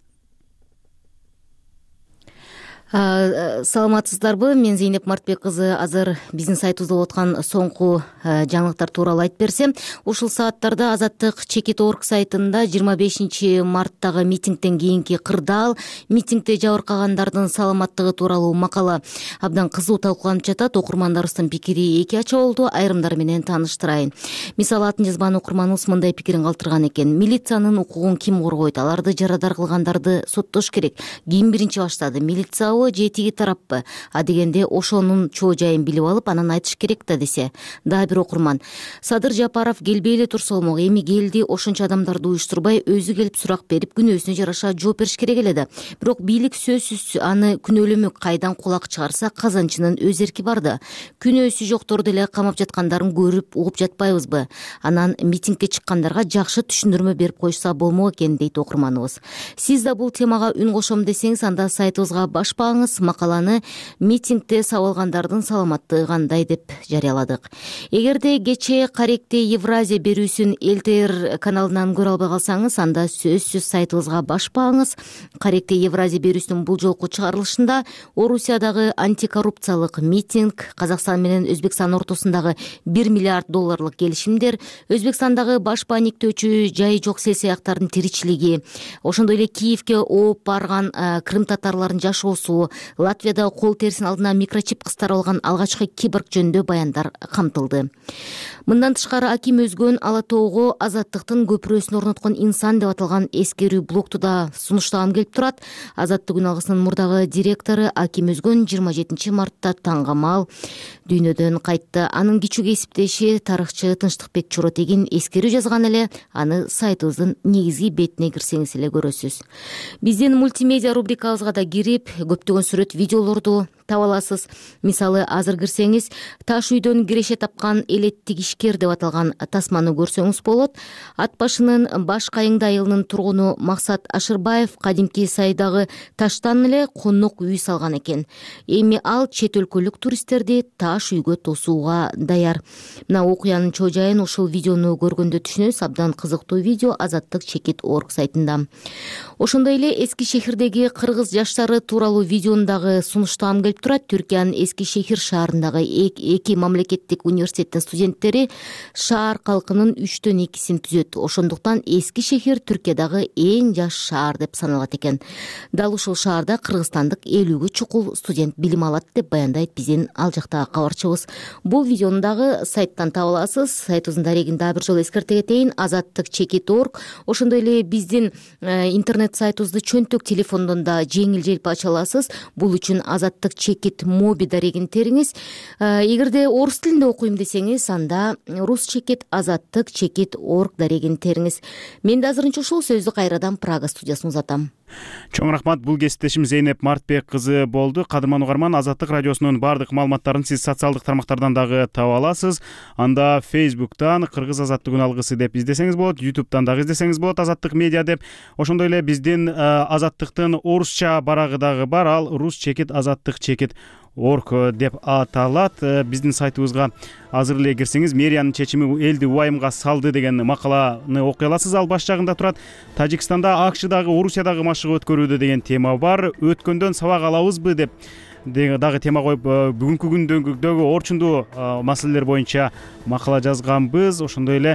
Саламатсыздарбы? Мен Зейнеп Мартбек кызы. Азыр биздин сайтыбызда болуп аткан соңку жаңылыктар тууралуу айтып берсем, ушул сааттарда Азаттык чекит точка орг сайтында жыйырма бешинчи марттагы митингден кийинки кырдаал, митингде жабыркагандардын саламаттыгы тууралуу макала абдан кызуу талкууланып жатат. Окурмандарыбыздын пикири эки ача болду. Айрымдары менен тааныштырайын. Мисалы, атын жазбан окурманыбыз мындай пикирин калтырган экен. Милициянын укугун ким коргойт? Аларды жарадар кылгандарды соттош керек. Ким биринчи баштады? Милиция же тиги тараппы? А дегенде ошонун чоо жайын билип алып, анан айтыш керек да десе. Дагы бир окурман: Садыр Жапаров келбей эле турса болмок, эми келди, ошончо адамдарды уюштурбай өзү келип сурак берип, күнөөсүнө жараша жооп бериш керек эле да. Бирок бийлик сөзсүз аны күнөөлөмөк, кайдан кулак чыгарса казанчынын өз эрки бар да. Күнөөсү жокторду деле камап жаткандарын көрүп угуп жатпайбызбы? Анан митингге чыккандарга жакшы түшүндүрмө берип койсо болмок экен, дейт окурманыбыз. Сиз да бул темага үн кошом десеңиз, анда сайтыбызга башпа макаланы митингде сабалгандардын саламаттыгы кандай деп жарыяладык. Эгерде кечээ Каректе Евразия берүүсүн эл тэ эр каналынан көрө албай калсаңыз, анда сөзсүз сайтыбызга башпаңыз. Каректе Евразия берүүсүнүн бул жолку чыгарылышында Орусиядагы антикоррупциялык митинг, Казакстан менен Өзбекстан ортосундагы бир миллиард долларлык келишимдер, Өзбекстандагы башпа никтөөчү жайы жок сесаяктардын тиричилиги, ошондой эле Киевге ооп барган крым татарларын жашоосу, Латвияда кол терисин алдына микрочип кыстар алган алгачкы киборг жөнүндө баяндар камтылды. Мындан тышкары Аким Өзгөн Ала тоого Азаттыктын көпүрөсүн орноткон инсан деп аталган эскерүү блокту да сунуштаган келип турат. Азаттык күн алгысынын мурдагы директору Аким Өзгөн жыйырма жетинчи мартта таңгамал дүйнөдөн кайтты. Анын кичүү кесиптеши тарыхчы Тынчтыкбек Чоротегин эскерүү жазган эле. Аны сайтыбыздын негизги бетине кирсеңиз эле көрөсүз. Биздин мультимедиа рубрикабызга да кирип, көптөгөн сүрөт, видеолорду таба аласыз. Мисалы, азыр кирсеңиз, таш үйдөн киреше тапкан элеттик ишкер деп аталган тасманы көрсөңүз болот. Ат башынын Баш Кайыңды айылынын тургуну Максат Ашырбаев кадимки сайдагы таштан эле конок үй салган экен. Эми ал чет өлкөлүк туристтерди таш үйгө тосууга даяр. Мына окуянын чоо жайын ушул видеону көргөндө түшүнөсүз. Абдан кызыктуу видео Азаттык чекит точка орг сайтында. Ошондой эле Эски Шехирдеги кыргыз жаштары тууралуу видеону дагы сунуштагым келип турат. Түркиянын Эски Шехир шаарындагы эки мамлекеттик университеттин студенттери шаар калкынын үчтөн экисин түзөт. Ошондуктан Эски Шехир Түркиядагы эң жаш шаар деп саналат экен. Дал ушул шаарда кыргызстандык элүүгө чукул студент билим алат деп баяндайт биздин ал жактагы кабарчыбыз. Бул видеону дагы сайттан таба аласыз. Сайтыбыздын дарегин дагы бир жолу эскерте кетейин: Азаттык чекит точка орг. Ошондой эле биздин интернет сайтыбызды чөнтөк телефондон да жеңил желпи ача аласыз. Бул үчүн Азаттык чекит моби дарегин териңиз. Эгерде орус тилинде окуйм десеңиз, анда рус чекит азаттык чекит точка орг дарегин териңиз. Мен да азырынча ушул сөздү кайрадан Прага студиясына узатам. Чоң рахмат. Бул кесиптешим Зейнеп Мартбек кызы болду. Кадырман угарман, Азаттык радиосунун бардык маалыматтарын сиз социалдык тармактардан дагы таба аласыз. Анда Facebook'тан Кыргыз Азаттык күн алгысы деп издесеңиз болот, YouTube'тан дагы издесеңиз болот, Азаттык медиа деп. Ошондой эле биздин Азаттыктын орусча барагы дагы бар, ал рус чекит азаттык чекит точка орг деп аталат. Биздин сайтыбызга азыр эле кирсеңиз, мэриянын чечими элди убайымга салды деген макаланы окуй аласыз. Ал баш жагында турат: Тажикстанда, АКШдагы, Орусиядагы машык өткөрүүдө деген тема бар. Өткөндөн сабак алабызбы деп дагы тема коюп, бүгүнкү күндөгү орчундуу маселелер боюнча макала жазганбыз. Ошондой эле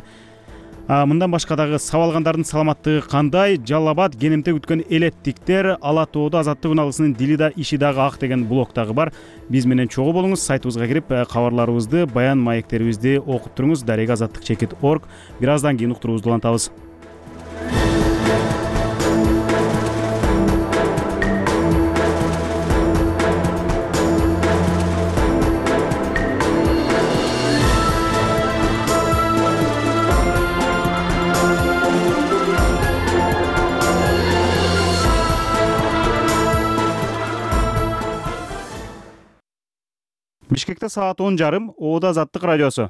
мындан башка дагы сабалгандардын саламаттыгы кандай, Жалал Абад, Кенемте күткөн элеттиктер, Ала тоодо Азаттык күн алгысынын дили да иши дагы ак деген блог дагы бар. Биз менен чогуу болуңуз. Сайтыбызга кирип кабарларыбызды, баян маектерибизди окуп туруңуз. Дареги Азаттык чекит точка орг. Бир аздан кийин уктуруубузду улантабыз. Бишкекте саат он жарым, Оода Азаттык радиосу.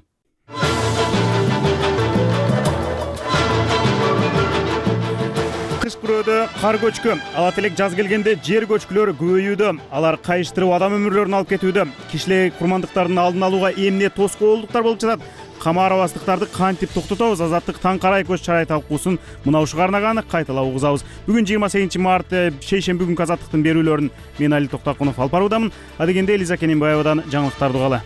Кыш күрөөдө кар көчкү, ала тилек жаз келгенде жер көчкүлөр көбөйүүдө. Алар кайыштырып адам өмүрлөрүн алып кетүүдө. Кишилик курмандыктардын алдын алууга эмне тоскоолдуктар болуп жатат? Камаарабастыктарды кантип токтотобуз? Азаттык таң карай көз чарай талкуусун мына ушуга арнаган кайталап угузабыз. Бүгүн жыйырма сегизинчи март шейшемби күнкү Азаттыктын берүүлөрүн мен Али Токтакунов алып баруудамын. Адегенде Элиза Кененбаевадан жаңылыктарды угалы.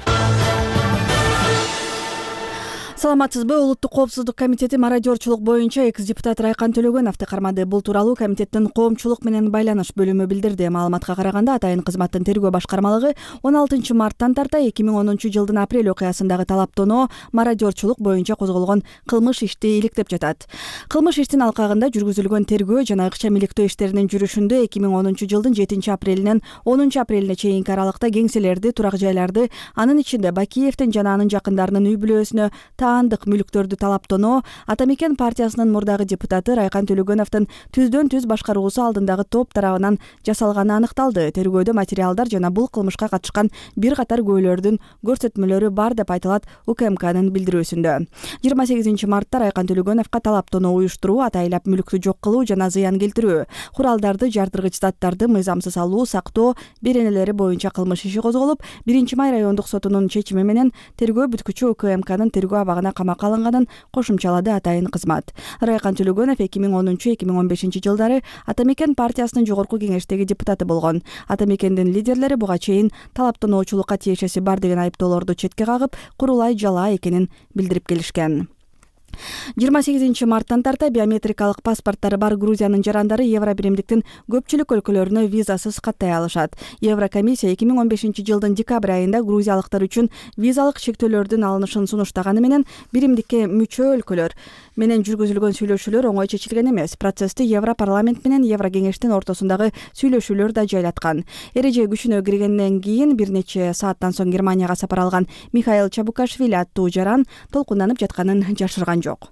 Саламатсызбы? Улуттук коопсуздук комитети мародёрчулук боюнча экс депутат Райкан Төлөгөновду кармады. Бул тууралуу комитеттин коомчулук менен байланыш бөлүмү билдирди. Маалыматка караганда, атайын кызматтын тергөө башкармалыгы он алтынчы марттан тарта эки миң онунчу жылдын апрель окуясындагы талаптоноо мародёрчулук боюнча козголгон кылмыш ишти иликтеп жатат. Кылмыш иштин алкагында жүргүзүлгөн тергөө жана акча миликтөө иштеринин жүрүшүндө эки миң онунчу жылдын жетинчи апрелинен онунчу апрелине чейинки аралыкта кеңселерди, турак жайларды, анын ичинде Бакиевдин жана анын жакындарынын үй бүлөсүнө андык мүлктөрдү талаптоноо, Ата Мекен партиясынын мурдагы депутаты Райкан Төлөгөновдун түздөн түз башкаруусу алдындагы топ тарабынан жасалганы аныкталды. Тергөөдө материалдар жана бул кылмышка катышкан бир катар күбөлөрдүн көрсөтмөлөрү бар деп айтылат УКМКнын билдирүүсүндө. жыйырма сегизинчи мартта Райкан Төлөгөновго талаптоноо уюштуруу, атайлап мүлктү жок кылуу жана зыян келтирүү, куралдарды, жардыргыч заттарды мыйзамсыз алуу, сактоо беренелери боюнча кылмыш иши козголуп, биринчи май райондук сотунун чечими менен тергөө бүткүчү УКМКнын тергөө абагына камакка алынганын кошумчалады атайын кызмат. Райкан Төлөгөнов эки миң онунчу — эки миң он бешинчи жылдары Ата Мекен партиясынын жогорку кеңештеги депутаты болгон. Ата Мекендин лидерлери буга чейин талаптоноочулукка тиешеси бар деген айыптоолорду четке кагып, курулай жалаа экенин билдирип келишкен. жыйырма сегизинчи марттан тарта биометрикалык паспорттары бар Грузиянын жарандары Евро биримдиктин көпчүлүк өлкөлөрүнө визасыз каттай алышат. Еврокомиссия эки миң он бешинчи жылдын декабрь айында грузиялыктар үчүн визалык шектөөлөрдүн алынышын сунуштаганы менен биримдикке мүчө өлкөлөр менен жүргүзүлгөн сүйлөшүүлөр оңой чечилген эмес. Процессти Евро парламент менен Евро кеңештин ортосундагы сүйлөшүүлөр да жайлаткан. Эреже күчүнө киргенден кийин бир нече сааттан соң Германияга сапар алган Михаил Чабукашвили аттуу жаран толкунданып жатканын жашырган жок.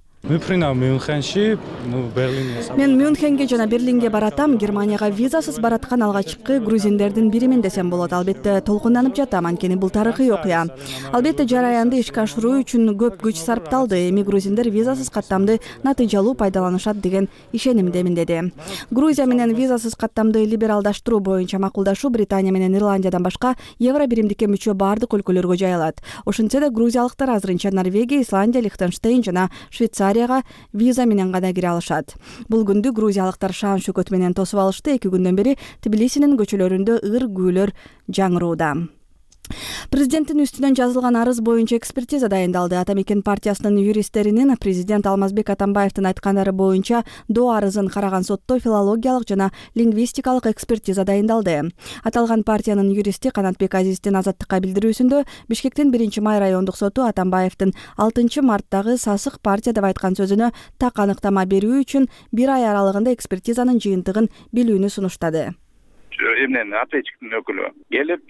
Мен Мюнхенге жана Берлинге баратам. Германияга визасыз бараткан алгачкы грузиндердин биримин десем болот. Албетте толкунданып жатам, анткени бул тарыхый окуя. Албетте жараянды ишке ашыруу үчүн көп күч сарпталды. Эми грузиндер визасыз каттамды натыйжалуу пайдаланышат деген ишенимдемин деди. Грузия менен визасыз каттамды либералдаштыруу боюнча макулдашуу Британия менен Ирландиядан башка Евро биримдикке мүчө бардык өлкөлөргө жайылат. Ошентсе да грузиялыктар азырынча Норвегия, Исландия, Лихтенштейн жана Швейцария виза менен гана кире алышат. Бул күндү грузиялыктар шаан шөкөт менен тосуп алышты. Эки күндөн бери Тбилисинин көчөлөрүндө ыр күйлөр жаңырууда. Президенттин үстүнөн жазылган арыз боюнча экспертиза дайындалды. Ата Мекен партиясынын юристтеринин президент Алмазбек Атамбаевдин айткандары боюнча доо арызын караган сотто филологиялык жана лингвистикалык экспертиза дайындалды. Аталган партиянын юристи Канатбек Азиздин Азаттыкка билдирүүсүндө Бишкектин биринчи май райондук соту Атамбаевдин алтынчы марттагы сасык партия деп айткан сөзүнө так аныктама берүү үчүн бир ай аралыгында экспертизанын жыйынтыгын билүүнү сунуштады. Эмнен ответчиктин өкүлү келип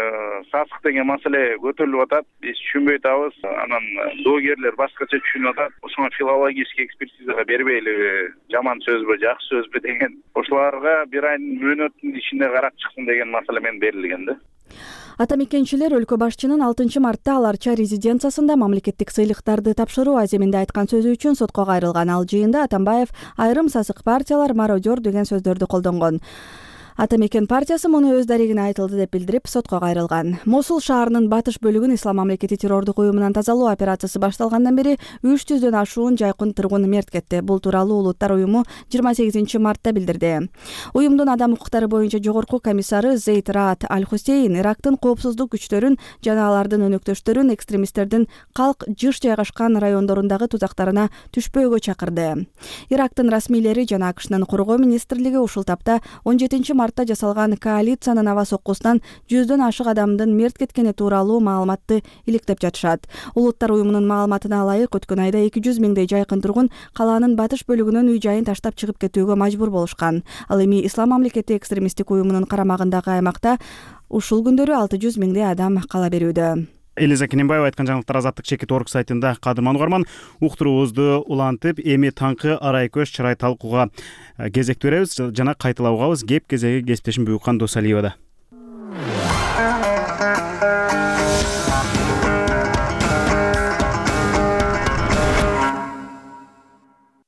сасык деген маселе көтөрүлүп атат. Биз түшүнбөй атабыз. Анан доогерлер башкача түшүнүп атат. Ошону филологический экспертизага бербейли, жаман сөзбү, жакшы сөзбү деген. Ошолорго бир айдын мөөнөттүн ичинде карап чыксын деген маселе менен берилген да. Ата Мекенчилер өлкө башчынын алтынчы мартта аларча резиденциясында мамлекеттик сыйлыктарды тапшыруу аземинде айткан сөзү үчүн сотко кайрылган. Ал жыйында Атамбаев айрым сасык партиялар мародёр деген сөздөрдү колдонгон. Ата Мекен партиясы муну өз дарегине айтылды деп билдирип сотко кайрылган. Мосул шаарынын батыш бөлүгүн Ислам мамлекети террордук уюмунан тазалоо операциясы башталгандан бери үч жүздөн ашуун жайкын тургун мерт кетти. Бул тууралуу Улуттар уюму жыйырма сегизинчи мартта билдирди. Уюмдун адам укуктары боюнча жогорку комиссары Зейд Раат Аль-Хусейн Ирактын коопсуздук күчтөрүн жана алардын өнөктөштөрүн экстремисттердин калк жыш жайгашкан райондорундагы тузактарына түшпөөгө чакырды. Ирактын расмийлери жана АКШнын коргоо министрлиги ушул тапта он жетинчи март жасалган коалициянын аба соккусунан жүздөн ашык адамдын мерт кеткени тууралуу маалыматты иликтеп жатышат. Улуттар уюмунун маалыматына ылайык өткөн айда эки жүз миңдей жайкын тургун калаанын батыш бөлүгүнөн үй жайын таштап чыгып кетүүгө мажбур болушкан. Ал эми Ислам мамлекети экстремисттик уюмунун карамагындагы аймакта ушул күндөрү алты жүз миңдей адам кала берүүдө. Элиза Кененбаева айткан жаңылыктар Азаттык чекит орг сайтында кадырман угарман. Уктуруубузду улантып, эми таңкы арай көз чырай талкууга кезек беребиз жана кайталап угабыз. Кеп кезеги кесиптешим Буюккан Досалиевада.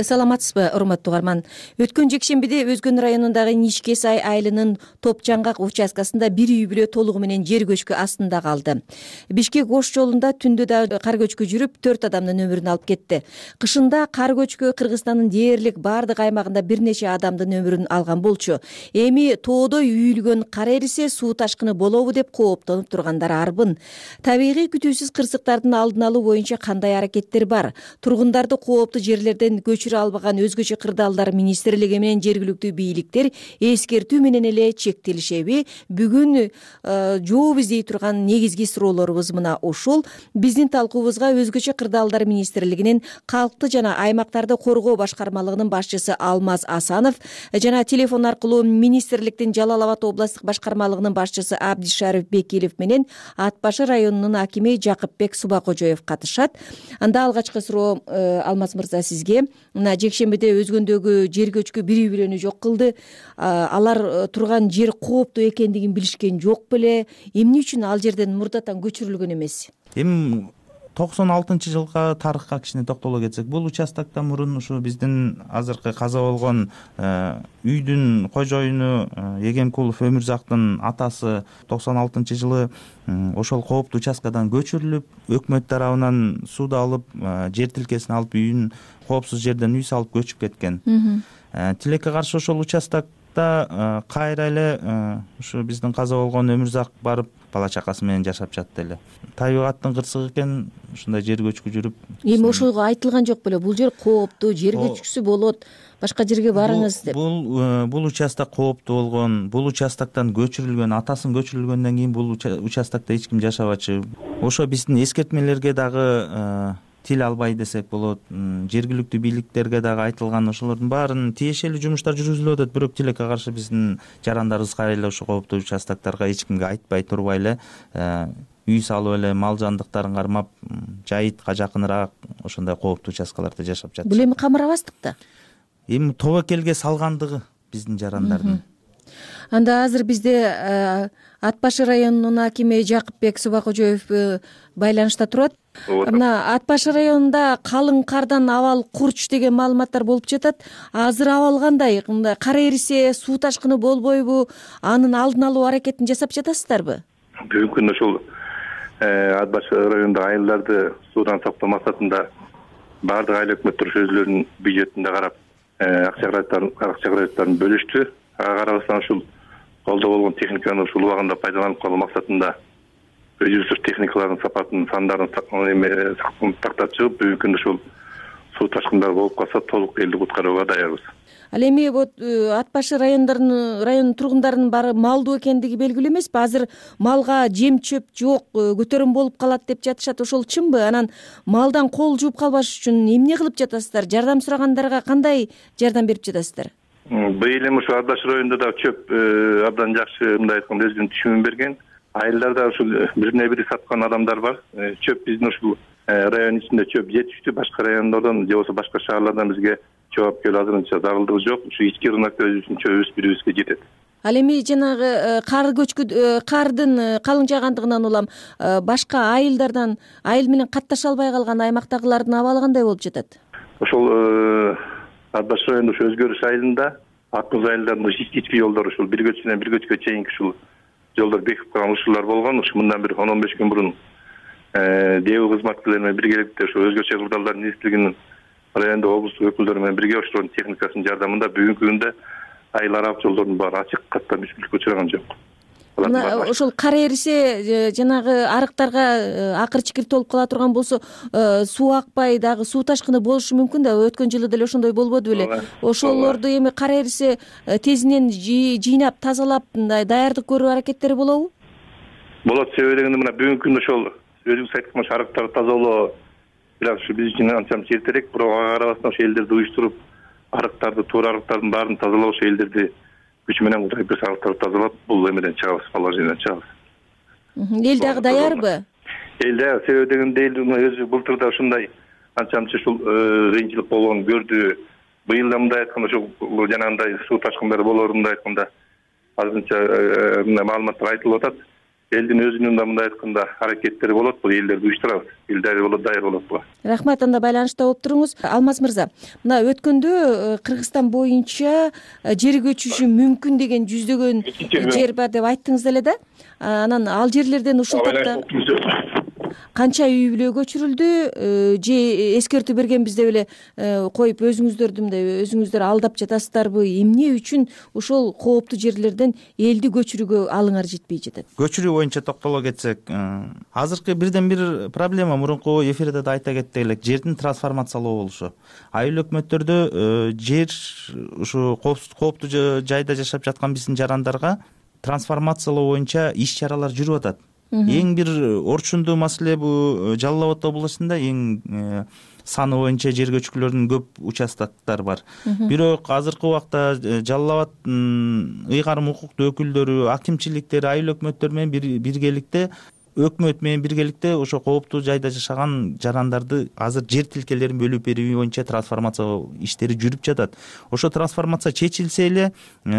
саламатсызбы урматтуу угарман? Өткөн жекшембиде Өзгөн районундагы Ничке Сай айылынын Топ Жаңгак участкасында бир үй бүлө толугу менен жер көчкү астында калды. Бишкек Ош жолунда түндө да кар көчкү жүрүп, төрт адамдын өмүрүн алып кетти. Кышында кар көчкү Кыргызстандын дээрлик бардык аймагында бир нече адамдын өмүрүн алган болчу. Эми тоодой үйүлгөн кар эрисе суу ташкыны болобу деп кооптонуп тургандар арбын. Табигый күтүүсүз кырсыктардын алдын алуу боюнча кандай аракеттер бар? Тургундарды кооптуу жерлерден көчүрө албаган өзгөчө кырдаалдар министрлиги менен жергиликтүү бийликтер эскертүү менен эле чектелишеби? Бүгүн жооп издей турган негизги суроолорубуз мына ушул. Биздин талкуубузга өзгөчө кырдаалдар министрлигинин калкты жана аймактарды коргоо башкармалыгынын башчысы Алмаз Асанов жана телефон аркылуу министрликтин Жалал Абад областтык башкармалыгынын башчысы Абдишариф Бекилов менен Ат башы районунун акими Жакыпбек Субакожоев катышат. Анда алгачкы суроо Алмаз мырза сизге. Мына жекшембиде Өзгөндөгү жер көчкү бир үй бүлөнү жок кылды. Алар турган жер кооптуу экендигин билишкен жок беле? Эмне үчүн ал жерден мурдатан көчүрүлгөн эмес? Эми токсон алтынчы жылкы тарыхка кичине токтоло кетсек, бул участоктон мурун ушу биздин азыркы каза болгон үйдүн кожоюну Егемкулов Өмүрзактын атасы токсон алтынчы жылы ошол кооптуу участкадан көчүрүлүп, өкмөт тарабынан суду алып, жер тилкесин алып, үйүн коопсуз жерден үй салып көчүп кеткен. Тилекке каршы ошол участокто кайра эле ушу биздин каза болгон Өмүрзак барып бала чакасы менен жашап жатты эле. Табигаттын кырсыгы экен, ушундай жер көчкү жүрүп. Эми ошого айтылган жок беле? Бул жер кооптуу, жер көчкүсү болот, башка жерге барыңыз деп. Бул бул участок кооптуу болгон, бул участоктон көчүрүлгөн, атасын көчүрүлгөндөн кийин бул участокто эч ким жашабачы. Ошо биздин эскертмелерге дагы тил албай десек болот, жергиликтүү бийликтерге дагы айтылган, ошолордун баарын тиешелүү жумуштар жүргүзүлүп атат, бирок тилекке каршы биздин жарандарыбыз кайра эле ошо кооптуу участокторго эч кимге айтпай турбай эле үй салып эле мал жандыктарын кармап, жайытка жакыныраак ошондой кооптуу участкаларда жашап жатышат. Бул эми камырабастыкта? Эми тобокелге салгандыгы биздин жарандардын. Анда азыр бизде Ат башы районунун акими Жакыпбек Субакожоев байланышта турат. Мына Ат башы районунда калың кардан абал курч деген маалыматтар болуп жатат. Азыр абал кандай? Мындай кар эрисе суу ташкыны болбойбу? Анын алдын алуу аракетин жасап жатасыздарбы? Бүгүнкү күндө ошол Ат башы районундагы айылдарды суудан сактоо максатында баардык айыл өкмөттөр өзүлөрүнүн бюджетинде карап, акча каражаттарын бөлүштү. Ага карабастан ушул колдо болгон техниканы ушул убагында пайдаланып калуу максатында өзүбүз техникалардын сапатын, сандарын тактап чыгып, бүгүнкү күндө ушул суу ташкындары болуп калса толук элди куткарууга даярбыз. Ал эми вот Ат башы райондорунун районунун тургундарынын баары малдуу экендиги белгилүү эмеспи? Азыр малга жем чөп жок, көтөрүм болуп калат деп жатышат. Ошол чынбы? Анан малдан кол жууп калбаш үчүн эмне кылып жатасыздар? Жардам сурагандарга кандай жардам берип жатасыздар? Быйыл эми ушул Ат башы районунда да чөп абдан жакшы, мындай айтканда өзүнүн түшүмүн берген. Айылдарда ушул бирине бири саткан адамдар бар. Чөп биздин ушул район ичинде чөп жетиштүү, башка райондордон же болбосо башка шаарлардан бизге жооп келүү азырынча зарылдыгы жок. Ушу ички рынокто өзүбүздүн чөбүбүз бирибизге жетет. Ал эми жанагы кар көчкү кардын калың жаагандыгынан улам башка айылдардан айыл менен катташа албай калган аймактагылардын абалы кандай болуп жатат? Ошол Ат башы районунда ушу Өзгөрүш айылында Ак Муз айылдарынын ички жолдор ушул бир көчкүдөн бир көчкө чейинки ушул жолдор бекип калган ушулар болгон. Ушу мындан бир он он беш күн мурун дебүү кызматкерлери менен биргеликте ушу өзгөчө кырдаалдар министрлигинин райондо облустук өкүлдөрү менен бирге ошолордун техникасынын жардамында бүгүнкү күндө айыл аралык жолдордун баары ачык, катта мүшкүлдүккө учураган жок. Мына ошол кар эрисе жанагы арыктарга акыр чикир толуп кала турган болсо суу акпай дагы суу ташкыны болушу мүмкүн да. Өткөн жылы деле ошондой болбоду беле? Ошолорду эми кар эрисе тезинен жыйнап тазалап мындай даярдык көрүү аракеттери болобу? Болот, себеби дегенде мына бүгүнкү күндө ошол өзүңүз айткан ошо арыктарды тазалоо бирок ушу биз үчүн анча мынча эртерээк, бирок ага карабастан ошо элдерди уюштуруп, арыктарды, туура арыктардын баарын тазалап, ошо элдерди күч менен кудайып берсе арыктарды тазалап, бул эмеден чыгабыз, положениеден чыгабыз. Эл дагы даярбы? Эл даяр, себеби дегенде эл өзү былтыр да ушундай анча мынча ушул кыйынчылык болгонун көрдү. Быйыл да мындай айтканда ошол жанагындай суу ташкындары болорун мындай айтканда азырынча маалыматтар айтылып атат. элдин өзүнүн да мындай айтканда аракеттери болот, бул элдерди уюштурабыз. Эл дайыр болот, дайыр болот буга. Рахмат, анда байланышта болуп туруңуз. Алмаз мырза, мына өткөндө Кыргызстан боюнча жер көчүшү мүмкүн деген жүздөгөн жер бар деп айттыңыз эле да. Анан ал жерлерден ушул тапта канча үй бүлө көчүрүлдү же эскертүү бергенбиз деп эле коюп өзүңүздөрдү мындай өзүңүздөр алдап жатасыздарбы? Эмне үчүн ошол кооптуу жерлерден элди көчүрүүгө алыңар жетпей жатат? Көчүрүү боюнча токтоло кетсек, азыркы бирден бир проблема мурунку эфирде да айта кеттик элек, жердин трансформациялоо болушу. Айыл өкмөттөрдө жер ушу кооптуу жайда жашап жаткан биздин жарандарга трансформациялоо боюнча иш чаралар жүрүп атат. Эң бир орчундуу маселе бул Жалал абад областында эң саны боюнча жер көчкүлөрдүн көп участоктор бар. Бирок азыркы убакта Жалал абаддын ыйгарым укуктуу өкүлдөрү, акимчиликтер, айыл өкмөттөр менен биргеликте өкмөт менен биргеликте ошо кооптуу жайда жашаган жарандарды азыр жер тилкелерин бөлүп берүү боюнча трансформация иштери жүрүп жатат. Ошо трансформация чечилсе эле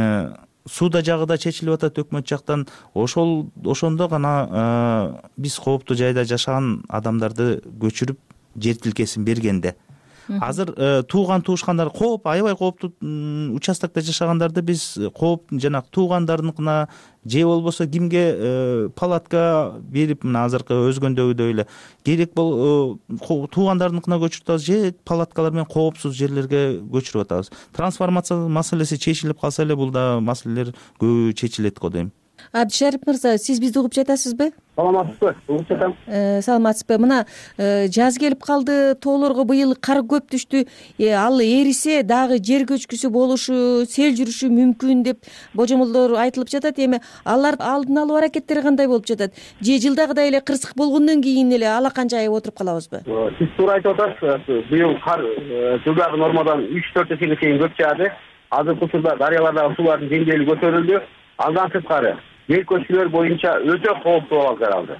сууда жагы да чечилип атат өкмөт жактан. Ошол ошондо гана биз кооптуу жайда жашаган адамдарды көчүрүп жер тилкесин бергенде. Азыр тууган туушкандар кооп, аябай кооптуу участокто жашагандарды биз кооп жана туугандарыныкына же болбосо кимге палатка берип, мына азыркы өзгөндөгүдөй эле керек бол туугандарыныкына көчүрүп атабыз же палаткалар менен коопсуз жерлерге көчүрүп атабыз. Трансформация маселеси чечилип калса эле бул да маселелер көбү чечилет го дейм. Абдишарип мырза, сиз бизди угуп жатасызбы? Саламатсызбы? Угуп жатам. Саламатсызбы? Мына жаз келип калды, тоолорго быйыл кар көп түштү. Ал эрисе дагы жер көчкүсү болушу, сел жүрүшү мүмкүн деп божомолдор айтылып жатат. Эми алар алдын алуу аракеттери кандай болуп жатат? Же жылдагыдай эле кырсык болгондон кийин эле алакан жайып отуруп калабызбы? Сиз туура айтып атасыз. Быйыл кар жылдагы нормадан үч төрт эсеге чейин көп жаады. Азыркы учурда дарыялардагы суулардын деңгээли көтөрүлдү. Андан сырткары жер көчкүлөр боюнча өтө кооптуу абал жаралды.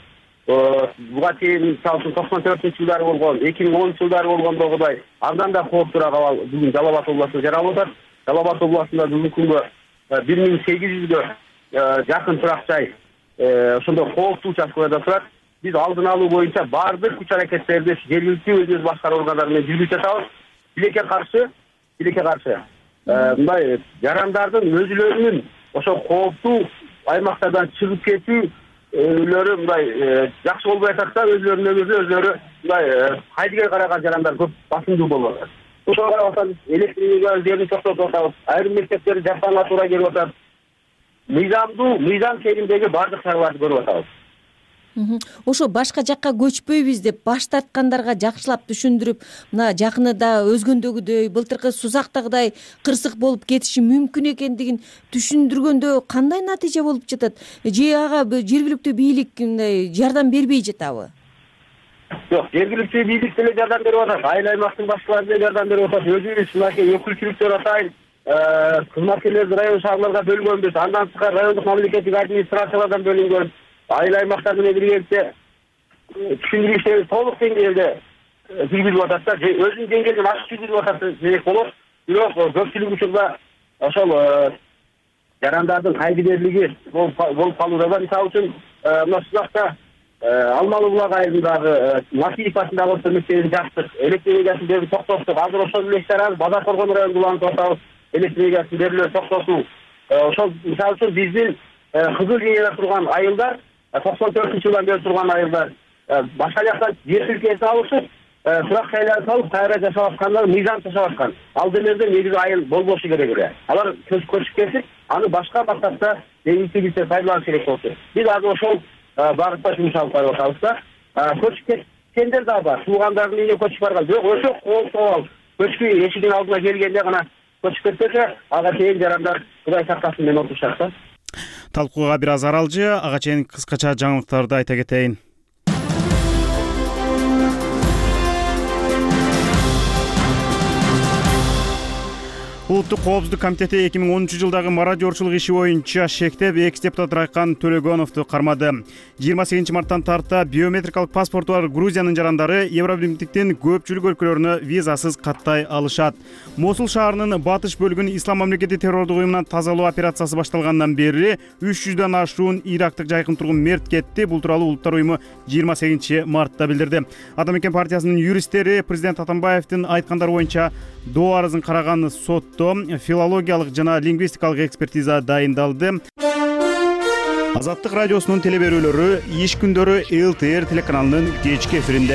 Буга чейин мисалы токсон төртүнчү жылдары болгон, эки миң онунчу жылдары болгондогудай андан да кооптуураак абал бүгүн Жалал абад областында жаралып атат. Жалал абад областында бүгүнкү күнгө бир миң сегиз жүзгө жакын турак жай ошондой кооптуу участкаларда турат. Биз алдын алуу боюнча баардык күч аракеттерди жергиликтүү өзүбүз башкаруу органдары менен жүргүзүп жатабыз. Тилекке каршы, тилекке каршы мындай жарандардын өзүлөрүнүн ошо кооптуу аймактардан чыгып кетүүлөрү мындай жакшы болбой атат, өзүлөрүнүн өмүрүнө өзүлөрү мындай кайдыга караган жарандар көп басымдуу болуп атат. Ошого карабастан электр энергиясын токтотуп атабыз. Айрым мектептерди жапканга туура келип атат. Мыйзамдуу, мыйзам чегиндеги баардык чараларды көрүп атабыз. Ошо башка жакка көчпөйбүз деп баш тарткандарга жакшылап түшүндүрүп, мына жакыныда өзгөндөгүдөй былтыркы Сузактагыдай кырсык болуп кетиши мүмкүн экендигин түшүндүргөндө кандай натыйжа болуп жатат? Же ага жергиликтүү бийлик мындай жардам бербей жатабы? Жок, жергиликтүү бийлик деле жардам берип атат. Айыл аймактын башчылары деле жардам берип атат. Өзүбүз мынакей өкүлчүлүктөр атайын кызматкерлерди район шаарларга бөлгөнбүз. Андан тышкары райондук мамлекеттик администрациялардан бөлүнгөн. Айыл аймактар менен биргеликте түшүндүрүү иштерин толук деңгээлде жүргүзүп атат да, өзүнүн деңгээлин ашык жүргүзүп атат десек болот. Бирок көпчүлүк учурда ошол жарандардын кайдыгерлиги болуп калууда да. Мисалы үчүн мына Сузакта Алмалы булак айылындагы Масиев атындагы орто мектебин жаптык, электр энергиясын берүүнү токтоттук. Азыр ошол эле иштерди Базар Коргон районунда улантып атабыз. Электр энергиясын берүүнү токтотуу. Ошол мисалы үчүн биздин кызыл линияда турган айылдар, токсон төртүнчү жылдан бери турган айылдар башка жактан жер тилкесин алышып, турак жайларды салып, кайра жашап аткандар мыйзам жашап аткан. Ал демелде негизи айыл болбошу керек эле. Алар көчүп кетип, аны башка максатта жергиликтүү пайдаланыш керек болчу. Биз азыр ошол багытта жумуш алып барып атабыз да. Көчүп кеткендер да бар, туугандардын үйүнө көчүп барган. Бирок өтө кооптуу абал. Көчкү эшигин алдына келгенде гана көчүп кетсе, ага чейин жарандар Кудай сактасын менен отурушат да. Талкууга бир аз аралжы, ага чейин кыскача жаңылыктарды айта кетейин. Улуттук коопсуздук комитети эки миң онунчу жылдагы мародерчулук иши боюнча шектеп, экс депутат Райкан Төлөгөновду кармады. жыйырма сегизинчи марттан тарта биометрикалык паспорту бар Грузиянын жарандары Евробиримдиктин көпчүлүк өлкөлөрүнө визасыз каттай алышат. Мосул шаарынын батыш бөлүгүн Ислам мамлекети террордук уюмунан тазалоо операциясы башталгандан бери үч жүздөн ашуун ирактык жайкын тургун мерт кетти. Бул тууралуу Улуттар уюму жыйырма сегизинчи мартта билдирди. Ата Мекен партиясынын юристтери президент Атамбаевдин айткандары боюнча доо арызын караган сотто филологиялык жана лингвистикалык экспертиза дайындалды. Азаттык радиосунун телеберүүлөрү иш күндөрү эл тэ эр телеканалынын кечки эфиринде.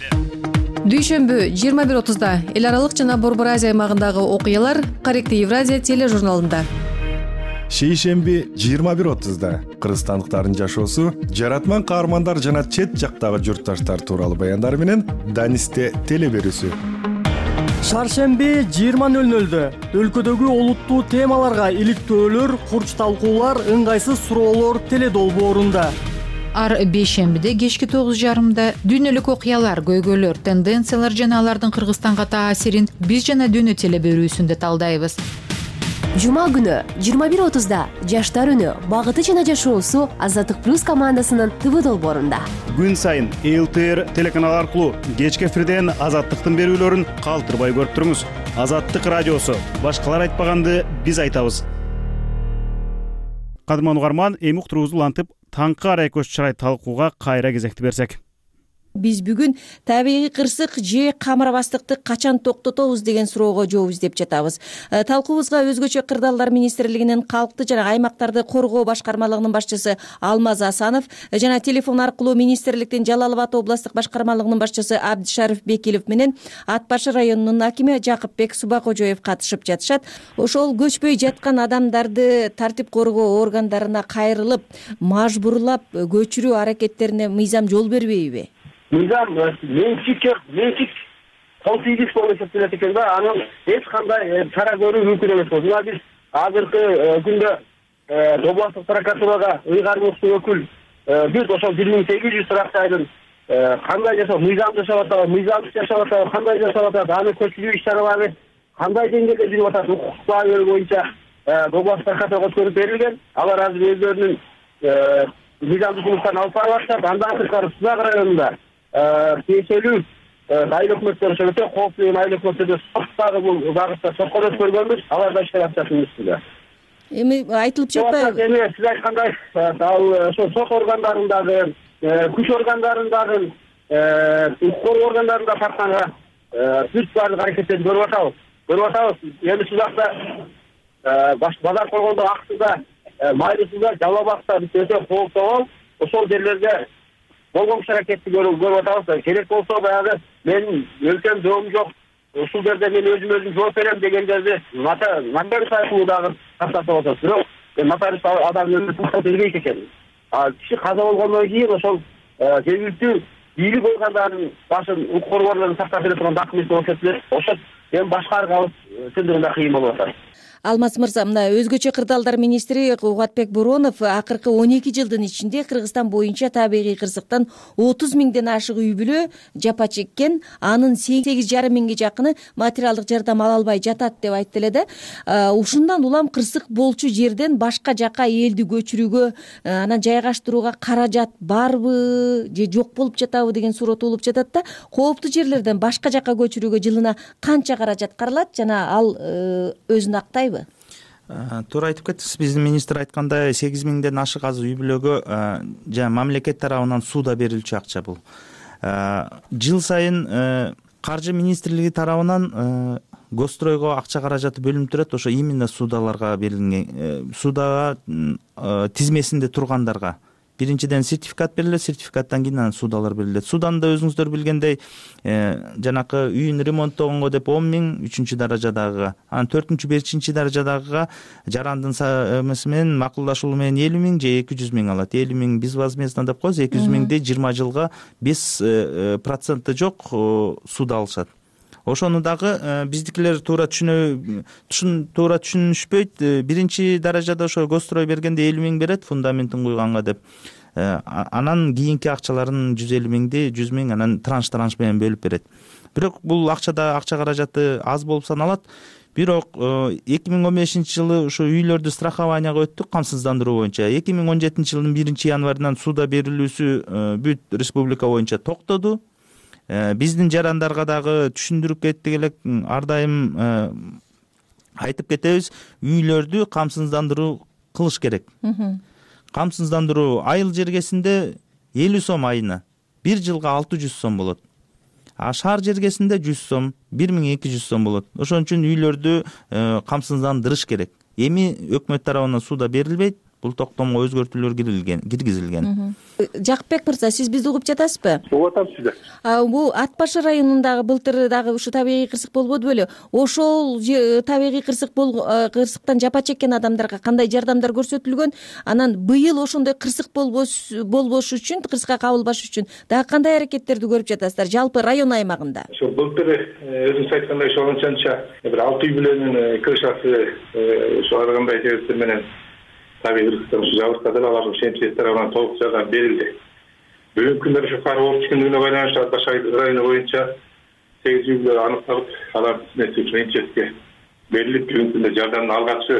Дүйшөмбү жыйырма бир отузда эл аралык жана Борбор Азия аймагындагы окуялар Корректив Евразия тележурналында. Шейшемби жыйырма бир отузда кыргызстандыктардын жашоосу, жаратман каармандар жана чет жактагы журтташтар тууралуу баяндар менен Данисте телеберүүсү. Шаршемби жыйырма нөл нөлдө өлкөдөгү олуттуу темаларга иликтөөлөр, курч талкуулар, ыңгайсыз суроолор теледолбоорунда. Ар бейшембиде кечки тогуз жарымда дүйнөлүк окуялар, көйгөйлөр, тенденциялар жана алардын Кыргызстанга таасирин биз жана дүйнө телеберүүсүндө талдайбыз. Жума күнү жыйырма бир отузда жаштар үнү, багыты жана жашоосу Азаттык плюс командасынын ТВ долбоорунда. Күн сайын эл тэ эр телеканалы аркылуу кечки эфирден Азаттыктын берүүлөрүн калтырбай көрүп туруңуз. Азаттык радиосу, башкалар айтпаганды биз айтабыз. Кадырман угарман, эми уктуруубузду улантып, таңкы арай көз чырай талкууга кайра кезекти берсек. Биз бүгүн табигый кырсык же камырабастыкты качан токтотобуз деген суроого жооп издеп жатабыз. Талкуубузга өзгөчө кырдаалдар министрлигинин калкты жана аймактарды коргоо башкармалыгынын башчысы Алмаз Асанов жана телефон аркылуу министрликтин Жалал Абад областтык башкармалыгынын башчысы Абдишариф Бекилов менен Ат Башы районунун акими Жакыпбек Субакожоев катышып жатышат. Ошол көчпөй жаткан адамдарды тартип коргоо органдарына кайрылып, мажбурлап көчүрүү аракеттерине мыйзам жол бербейби? Мыйзам менчик менчик кол тийгиз болуп эсептелет экен да, анын эч кандай чара көрүү мүмкүн эмес болду. Мына биз азыркы күндө областтык прокуратурага ыйгармактуу өкүл бүт ошол бир миң сегиз жүз сурактайдын кандай жашап, мыйзам жашап атабы, мыйзамсыз жашап атабы, кандай жашап атат, аны көчүрүү иш-чаралары кандай деңгээлде жүрүп атат, укук баалоо боюнча областтык прокуратурага өткөрүп берилген. Алар азыр өздөрүнүн мыйзамдык жумуштарын алып барып атышат. Андан тышкары Сузак районунда тиешелүү айыл өкмөттөр ошо өтө кооптуу деген айыл өкмөттөрдө соттагы бул багытта сотко өткөргөнбүз, алар да иштеп атышат үстүндө. Эми айтылып жатпайбы? Эми сиз айткандай ал ошо сот органдарындагы, күч органдарындагы, укук коргоо органдарында тартканга бүт баардык аракеттерди көрүп атабыз. Көрүп атабыз. Эми Сузакта базар койгондо Аксуда, Майрысында, Жалал Абадта өтө кооптуу. Ошол жерлерде болгон аракетти көрүп атабыз. Керек болсо баягы менин өлкөм жоом жок, ушул жерде мен өзүм өзүм жооп берем дегендерди нотариус аркылуу дагы тактатып атат. Бирок нотариус адамдын өзү бербейт экен. А киши каза болгондон кийин ошол жергиликтүү бийлик органдарынын башын укук коргоолордун тактап бере турган документ болуп эсептелет. Ошо эми башкарып алып чындыгында кыйын болуп атат. Алмаз мырза, мына өзгөчө кырдаалдар министри Кубатбек Боронов акыркы он эки жылдын ичинде Кыргызстан боюнча табигый кырсыктан отуз миңден ашык үй бүлө жапа чеккен, анын сегиз жарым миңге жакыны материалдык жардам ала албай жатат деп айтты эле да. Ушундан улам кырсык болчу жерден башка жака элди көчүрүүгө, анан жайгаштырууга каражат барбы же жок болуп жатабы деген суроо туулуп жатат да. Кооптуу жерлерден башка жака көчүрүүгө жылына канча каражат каралат жана ал өзүн актайбы? Туура айтып кеттиңиз. Биздин министр айткандай сегиз миңден ашык аз үй бүлөгө жана мамлекет тарабынан сууда берилчү акча бул. Жыл сайын каржы министрлиги тарабынан Гостройго акча каражаты бөлүнүп турат. Ошо именно суудаларга берилген, суудага тизмесинде тургандарга. Биринчиден сертификат берилет, сертификаттан кийин анан суудалар берилет. Суудан да өзүңүздөр билгендей, жанакы үйүн ремонттогонго деп он миң, үчүнчү даражадагыга, анан төртүнчү, бешинчи даражадагыга жарандын эмеси менен макулдашуулу менен элүү миң же эки жүз миң алат. элүү миң безвозмездно деп коебуз, эки жүз миңди жыйырма жылга беш проценти жок сууда алышат. Ошону дагы биздикилер туура түшүнө туура түшүнүшпөйт. Биринчи даражада ошо Гострой бергенде элүү миң берет фундаментин куйганга деп. Анан кийинки акчаларын жүз элүү миңди жүз миң анан транш транш менен бөлүп берет. бирок бул акчада акча каражаты аз болуп саналат. Бирок эки миң он бешинчи жылы ушу үйлөрдү страхованияга өттүк камсыздандыруу боюнча. эки миң он жетинчи жылдын биринчи январынан суда берилүүсү бүт республика боюнча токтоду. Биздин жарандарга дагы түшүндүрүп кеттик элек, ар дайым айтып кетебиз, үйлөрдү камсыздандыруу кылыш керек. Камсыздандыруу айыл жергесинде элүү сом айына, бир жылга алты жүз сом болот. А шаар жергесинде жүз сом, бир миң эки жүз сом болот. Ошон үчүн үйлөрдү камсыздандырыш керек. Эми өкмөт тарабынан суда берилбейт. Бул токтомго өзгөртүүлөр киргизилген. Жакыпбек мырза, сиз бизди угуп жатасызбы? Угуп атам сизди. Бул Ат башы районундагы былтыр дагы ушу табигый кырсык болбоду беле? Ошол табигый кырсык кырсыктан жапа чеккен адамдарга кандай жардамдар көрсөтүлгөн? Анан быйыл ошондой кырсык болбош үчүн, кырсыкка кабылбаш үчүн дагы кандай аракеттерди көрүп жатасыздар жалпы район аймагында? Ошо былтыр өзүңүз айткандай ошо ончонча бир алты үй бүлөнүн крышасы ошо ар кандай себептер менен табигый кырсыктан ушу жабыркады, аларга шемсиет тарабынан толук жардам берилди. Бүгүнкү күндө ушу кар болуп түшкөндүгүнө байланыштуу Ат башы району боюнча сегиз үй бүлө аныкталып, алардын үстүнө ушу имчетке берилип, бүгүнкү күндө жардамдын алгачкы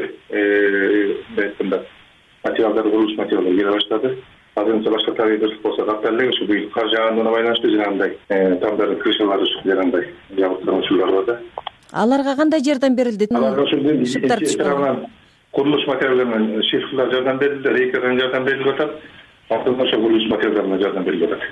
айтканда материалдар, курулуш материалдары келе баштады. Азырынча башка табигый кырсык болсо каттар элек, ушу быйыл кар жаагандыгына байланыштуу жанагындай тамдардын крышалары жанагындай жабыркаган учурлар бар да. Аларга кандай жардам берилди? Аларга ушу тарабынан курулуш материалдарынан шифрлар жардам берилди, рейкадан жардам берилип атат. Ошол курулуш материалдарынан жардам берилип атат.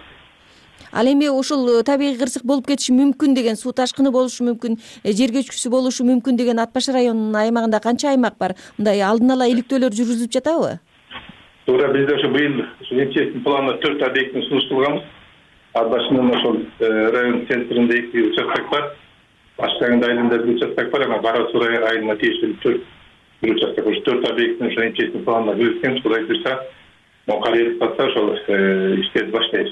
Ал эми ушул табигый кырсык болуп кетиши мүмкүн деген, суу ташкыны болушу мүмкүн, жер көчкүсү болушу мүмкүн деген Ат башы районунун аймагында канча аймак бар? Мындай алдын ала иликтөөлөр жүргүзүлүп жатабы? Туура, бизде ошо быйыл ушу имчеттин планына төрт объектин сунуштурганбыз. Ат башынын ошол район центринде эки участок бар. Башкагында айылында бир участок бар, ана Бара суу айылына тиешелүү төрт участок. Ушу төрт объектин ошо имчеттин планына киргизген, Кудай буйрса, кар эрип калса ошол иштерди баштайбыз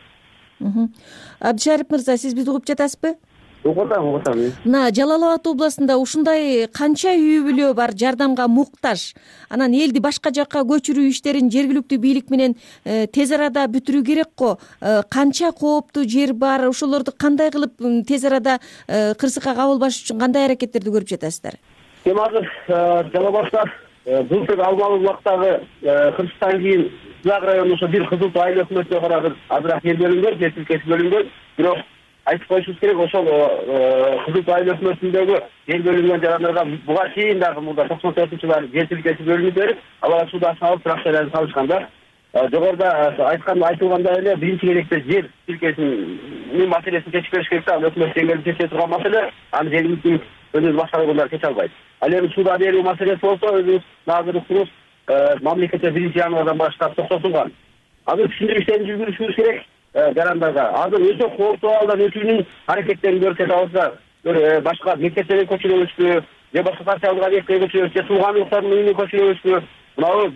өзүбүз. Абдышарип мырза, сиз бизди угуп жатасызбы? Угуп атам, угуп атам. Мына Жалал Абад областында ушундай канча үй бүлө бар жардамга муктаж? Анан элди башка жакка көчүрүү иштерин жергиликтүү бийлик менен тез арада бүтүрүү керек го. Канча кооптуу жер бар? Ошолорду кандай кылып тез арада кырсыкка кабылбаш үчүн кандай аракеттерди көрүп жатасыздар? Эми азыр Жалал Абадта былтыр алмалуу убактагы кырсыктан кийин Сызак районунун ошо бир Кызылтуу айыл өкмөтүнө карагы азыраак жер бөлүнгөн, жер тилкеси бөлүнгөн. Бирок айтып коюшубуз керек, ошол Кызылтуу айыл өкмөтүндөгү жер бөлүнгөн жарандарга буга чейин дагы мурда токсон төртүнчү жылы жер тилкеси бөлүнүп берип, алар суда салып тракторлорду салышкан да. Жогоруда айткан айтылгандай эле биринчи керекте жер тилкесинин маселесин чечип бериш керек да. Ал өкмөт деңгээлде чече турган маселе, аны жергиликтүү өзүбүз башка органдар чече албайт. Ал эми суда берүү маселеси болсо өзүбүз азыр уктуруп мамлекетте биринчи январдан баштап токтотулган. Азыр түшүндүрүү иштерин жүргүзүшүбүз керек жарандарга. Азыр өтө кооптуу абалдан өтүүнүн аракеттерин көрүп жатабыз. Бир башка мектептерге көчүрөбүзбү, же башка социалдык объектке көчүрөбүзбү, же туугандыктардын үйүнө көчүрөбүзбү? Мынабу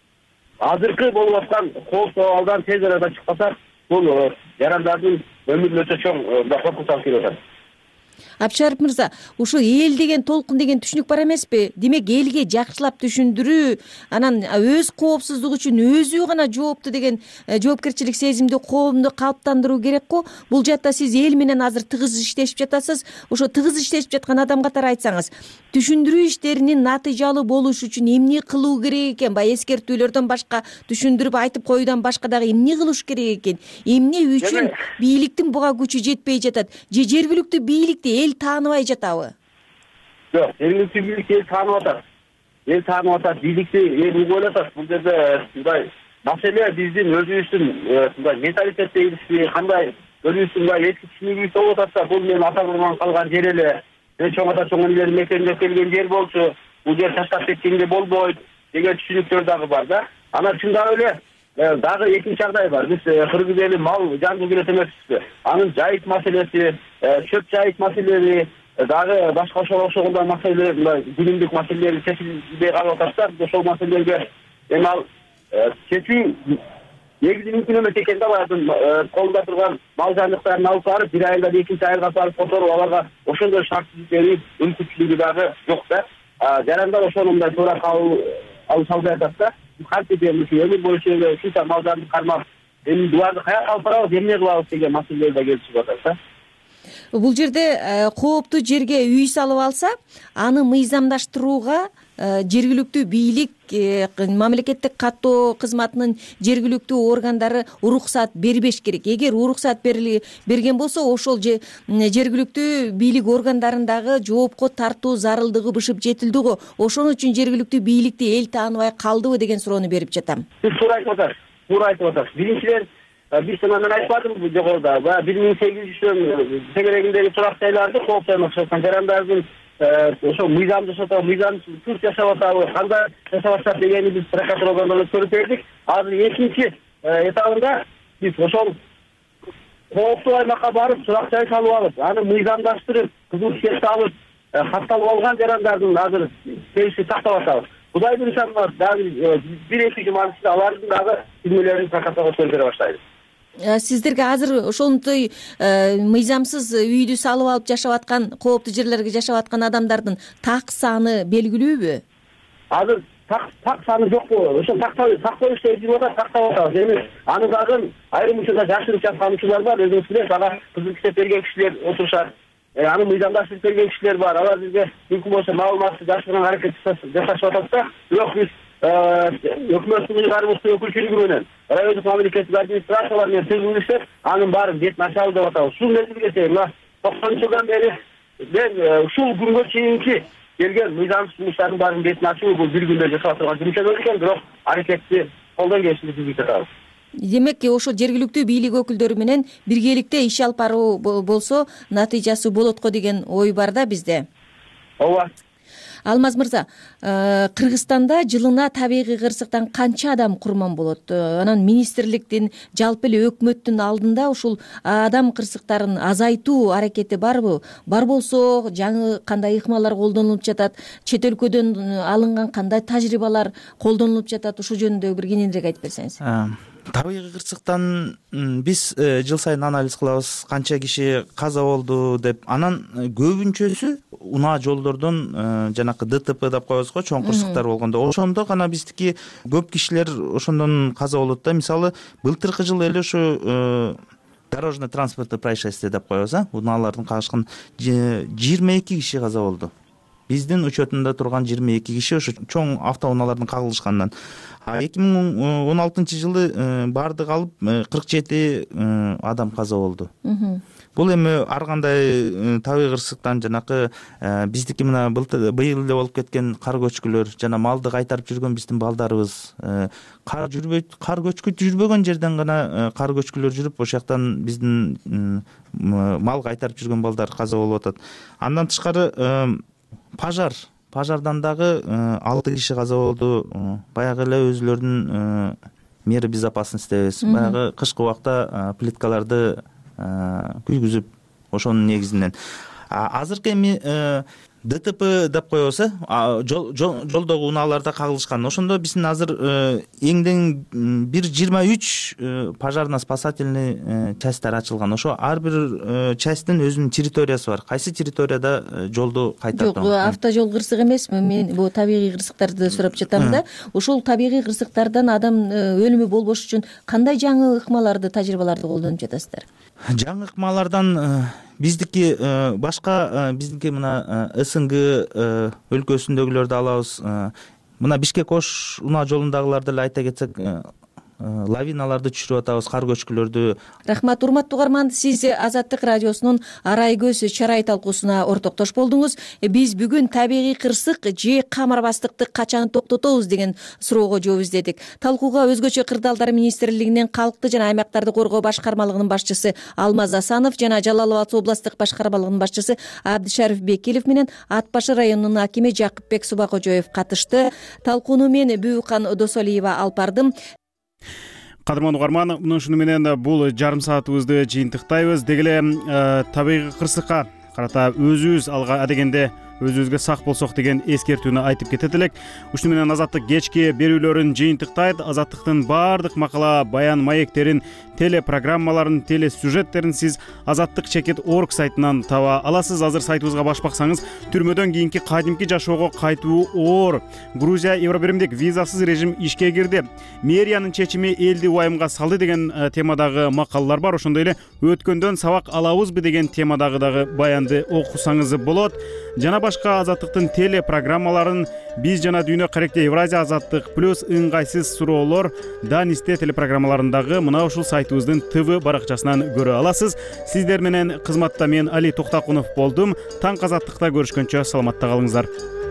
азыркы болуп аткан кооптуу абалдан тез арада чыкпасак, бул жарандардын өмүрүнө өтө чоң коркунуч алып келип атат. Абдышарип мырза, ушу эл деген толкун деген түшүнүк бар эмеспи? Демек элге жакшылап түшүндүрүү, анан өз коопсуздугу үчүн өзү гана жоопту деген жоопкерчилик сезимди коомдо калыптандыруу керек го. Бул жакта сиз эл менен азыр тыгыз иштешип жатасыз. Ошо тыгыз иштешип жаткан адам катары айтсаңыз, түшүндүрүү иштеринин натыйжалуу болушу үчүн эмне кылуу керек экен? Баягы эскертүүлөрдөн башка, түшүндүрүп айтып коюудан башка дагы эмне кылыш керек экен? Эмне үчүн бийликтин буга күчү жетпей жатат? Же жергиликтүү бийлик эл тааныбай жатабы? Жок, жергиликтүү бийлик эл таанып атат. Эл таанып атат, бийликти эл угуп атат. Бул жерде мындай маселе биздин өзүбүздүн мындай менталитет дейбизби, кандай өзүбүздүн мындай эски түшүнүгүбүз болуп атат да, бул менин ата бабамдан калган жер эле. Мен чоң ата чоң энелерим мектебинде келген жер болчу, бул жер таштап кеткенге болбойт деген түшүнүктөр дагы бар да. Анан чындап эле дагы экинчи жагдай бар. Биз кыргыз эли мал жаңгыл келет эмеспизби? Анын жайыт маселеси, чөп жайыт маселеси, дагы башка ошого окшогон маселелер, мындай күнүмдүк маселелер чечилбей калып атат. Ошол маселелерге эми ал чечүү негизи мүмкүн эмес экен да. Баягы колунда турган мал жандыктарын алып барып, бир айылдан экинчи айылга барып которуп, аларга ошондой шарт берүү мүмкүнчүлүгү дагы жок да. Жарандар ошону мындай туура кабыл алып албай атат да. Кантип эми өмүр бою ушунча мал жанды кармап, эми буларды каяка алып барабыз, эмне кылабыз деген маселелер да келип чыгып атат да. бул жерде кооптуу жерге үй салып алса, аны мыйзамдаштырууга жергиликтүү бийлик, мамлекеттик каттоо кызматынын жергиликтүү органдары уруксат бербеш керек. Эгер уруксат берген болсо, ошол жергиликтүү бийлик органдарындагы жоопко тартуу зарылдыгы бышып жетилди го. Ошон үчүн жергиликтүү бийликти эл тааныбай калдыбы деген суроону берип жатам. Сиз туура айтып атасыз. Туура айтып атасыз. Биринчиден, биз мен айтпадым жогоруда, бир миң сегиз жүздөн тегерегиндеги турак жайларды кооптонуп жаткан жарандардын ошо мыйзам жасатабы, мыйзам тур жашап атабы, кандай жашап атат дегени биз прокуратура органдарына көрүп бердик. Азыр экинчи этабында биз ошол кооптуу аймакка барып, турак жай салып алып, аны мыйзамдаштырып, кызыл кесет алып, катталып алган жарандардын азыр келиши тактап атабыз. Кудай буюрса, дагы бир эки жума ичинде алардын дагы измелерин прокуратурага көрүп бере баштайбыз. Сиздерге азыр ошонтой мыйзамсыз үйдү салып алып жашап аткан, кооптуу жерлерге жашап аткан адамдардын так саны белгилүүбү? Азыр так саны жокпу? Ошо тактоо иштери жүрүп атат, тактап атабыз. Эми аны дагы айрым учурда жашырып жаткан учурлар бар. Өзүңүз билесиз, ага кызыл кесет берген кишилер отурушат. Аны мыйзамдаштырып берген кишилер бар. Алар бизге мүмкүн болсо маалыматты жашырган аракет жасашып атат да. Бирок биз өкмөттүн ыйгарымдуу өкүлчүлүгү менен райондук мамлекеттик администрациялар менен түзүлүштү, анын баарын бетин ачабыз деп атабыз. Ушул мезгилге чейин мына токсонунчу жылдан бери мен ушул күнгө чейинки келген мыйзамсыз жумуштардын баарын бетин ачуу бул бир күндө жасала турган жумуш эмес экен, бирок аракетти колдон келишинче түзүп атабыз. Демек, ошо жергиликтүү бийлик өкүлдөрү менен биргеликте иш алып баруу болсо натыйжасы болот го деген ой бар да бизде. Ооба. Алмаз мырза, Кыргызстанда жылына табигый кырсыктан канча адам курман болот? Анан министрликтин, жалпы эле өкмөттүн алдында ушул адам кырсыктарын азайтуу аракети барбы? Бар болсо, жаңы кандай ыкмалар колдонулуп жатат? Чет өлкөдөн алынган кандай тажрыйбалар колдонулуп жатат? Ушул жөнүндө бир кененирээк айтып берсеңиз. Табигый кырсыктан биз жыл сайын анализ кылабыз, канча киши каза болду деп. Анан көбүнчөсү унаа жолдордон, жанакы ДТП деп коебуз го, чоң кырсыктар болгондо. Ошондо гана биздики көп кишилер ошондон каза болот да. Мисалы, былтыркы жылы эле ушу дорожно транспортный происшествие деп коебуз, унаалардын кагышкан жыйырма эки киши каза болду. Биздин учетунда турган жыйырма эки киши ошо чоң автоунаалардын кагылышканынан. эки миң он алтынчы жылы баардыгы алып кырк жети адам каза болду. Бул эми ар кандай табигый кырсыктан, жанакы биздики мына быйыл эле болуп кеткен кар көчкүлөр, жана малды кайтарып жүргөн биздин балдарыбыз, кар жүрбөйт, кар көчкү жүрбөгөн жерден гана кар көчкүлөр жүрүп, ошол жактан биздин мал кайтарып жүргөн балдар каза болуп атат. Андан тышкары пожар Пажардан дагы алты киши каза болду. Баягы эле өзүлөрүнүн мера безопасности дейбиз. Баягы кышкы убакта плиткаларды күйгүзүп, ошонун негизинен. Азыркы эми ДТП деп коебуз, жолдогу унааларда кагылышкан. Ошондо биздин азыр эңден бир жыйырма үч пожарно-спасательный частьтар ачылган. Ошо ар бир частьтин өзүнүн территориясы бар. Кайсы территорияда жолду кайтартуу? Жок, автожол кырсык эмесми? Мен бул табигый кырсыктарды сурап жатам да. Ошол табигый кырсыктардан адам өлүмү болбош үчүн кандай жаңы ыкмаларды, тажрыйбаларды колдонуп жатасыздар? Жаңы ыкмалардан биздики башка, биздики мына СНГ өлкөсүндөгүлөрдү алабыз. Мына Бишкек Ош унаа жолундагыларды эле айта кетсек, лавиналарды түшүрүп атабыз, кар көчкүлөрдү. Рахмат, урматтуу угарман, сиз Азаттык радиосунун Арай көз чарай талкуусуна ортоктош болдуңуз. Биз бүгүн табигый кырсык же камарбастыкты качан токтотобуз деген суроого жооп издедик. Талкууга Өзгөчө кырдаалдар министрлигинин Калкты жана аймактарды коргоо башкармалыгынын башчысы Алмаз Асанов жана Жалал Абад областтык башкармалыгынын башчысы Абдышариф Бекилов менен Ат башы районунун акими Жакыпбек Субакожоев катышты. Талкууну мен Бүкан Досалиева алып бардым. Кадырман угарман, мына ушуну менен бул жарым саатыбызды жыйынтыктайбыз. Деги эле табигый кырсыкка карата өзүбүз алга адегенде өзүбүзгө сак болсок деген эскертүүнү айтып кетет элек. Ушуну менен Азаттык кечки берүүлөрүн жыйынтыктайт. Азаттыктын баардык макала, баян, маектерин, телепрограммаларын, телесюжеттерин сиз азаттык чекит орг сайтынан таба аласыз. Азыр сайтыбызга баш баксаңыз, түрмөдөн кийинки кадимки жашоого кайтуу оор. Грузия Евробиримдик визасыз режим ишке кирди. Мэриянын чечими элди уайымга салды деген темадагы макалалар бар. Ошондой эле өткөндөн сабак алабызбы деген темадагы дагы баянды окусаңыз болот. Жана башка азаттыктын телепрограммаларын биз жана дүйнө каректе Евразия азаттык плюс ыңгайсыз суроолор Данисте телепрограммаларындагы мына ушул сайтыбыздын ТВ баракчасынан көрө аласыз. Сиздер менен кызматта мен Али Токтакунов болдум. Таң азаттыкта көрүшкөнчө саламатта калыңыздар.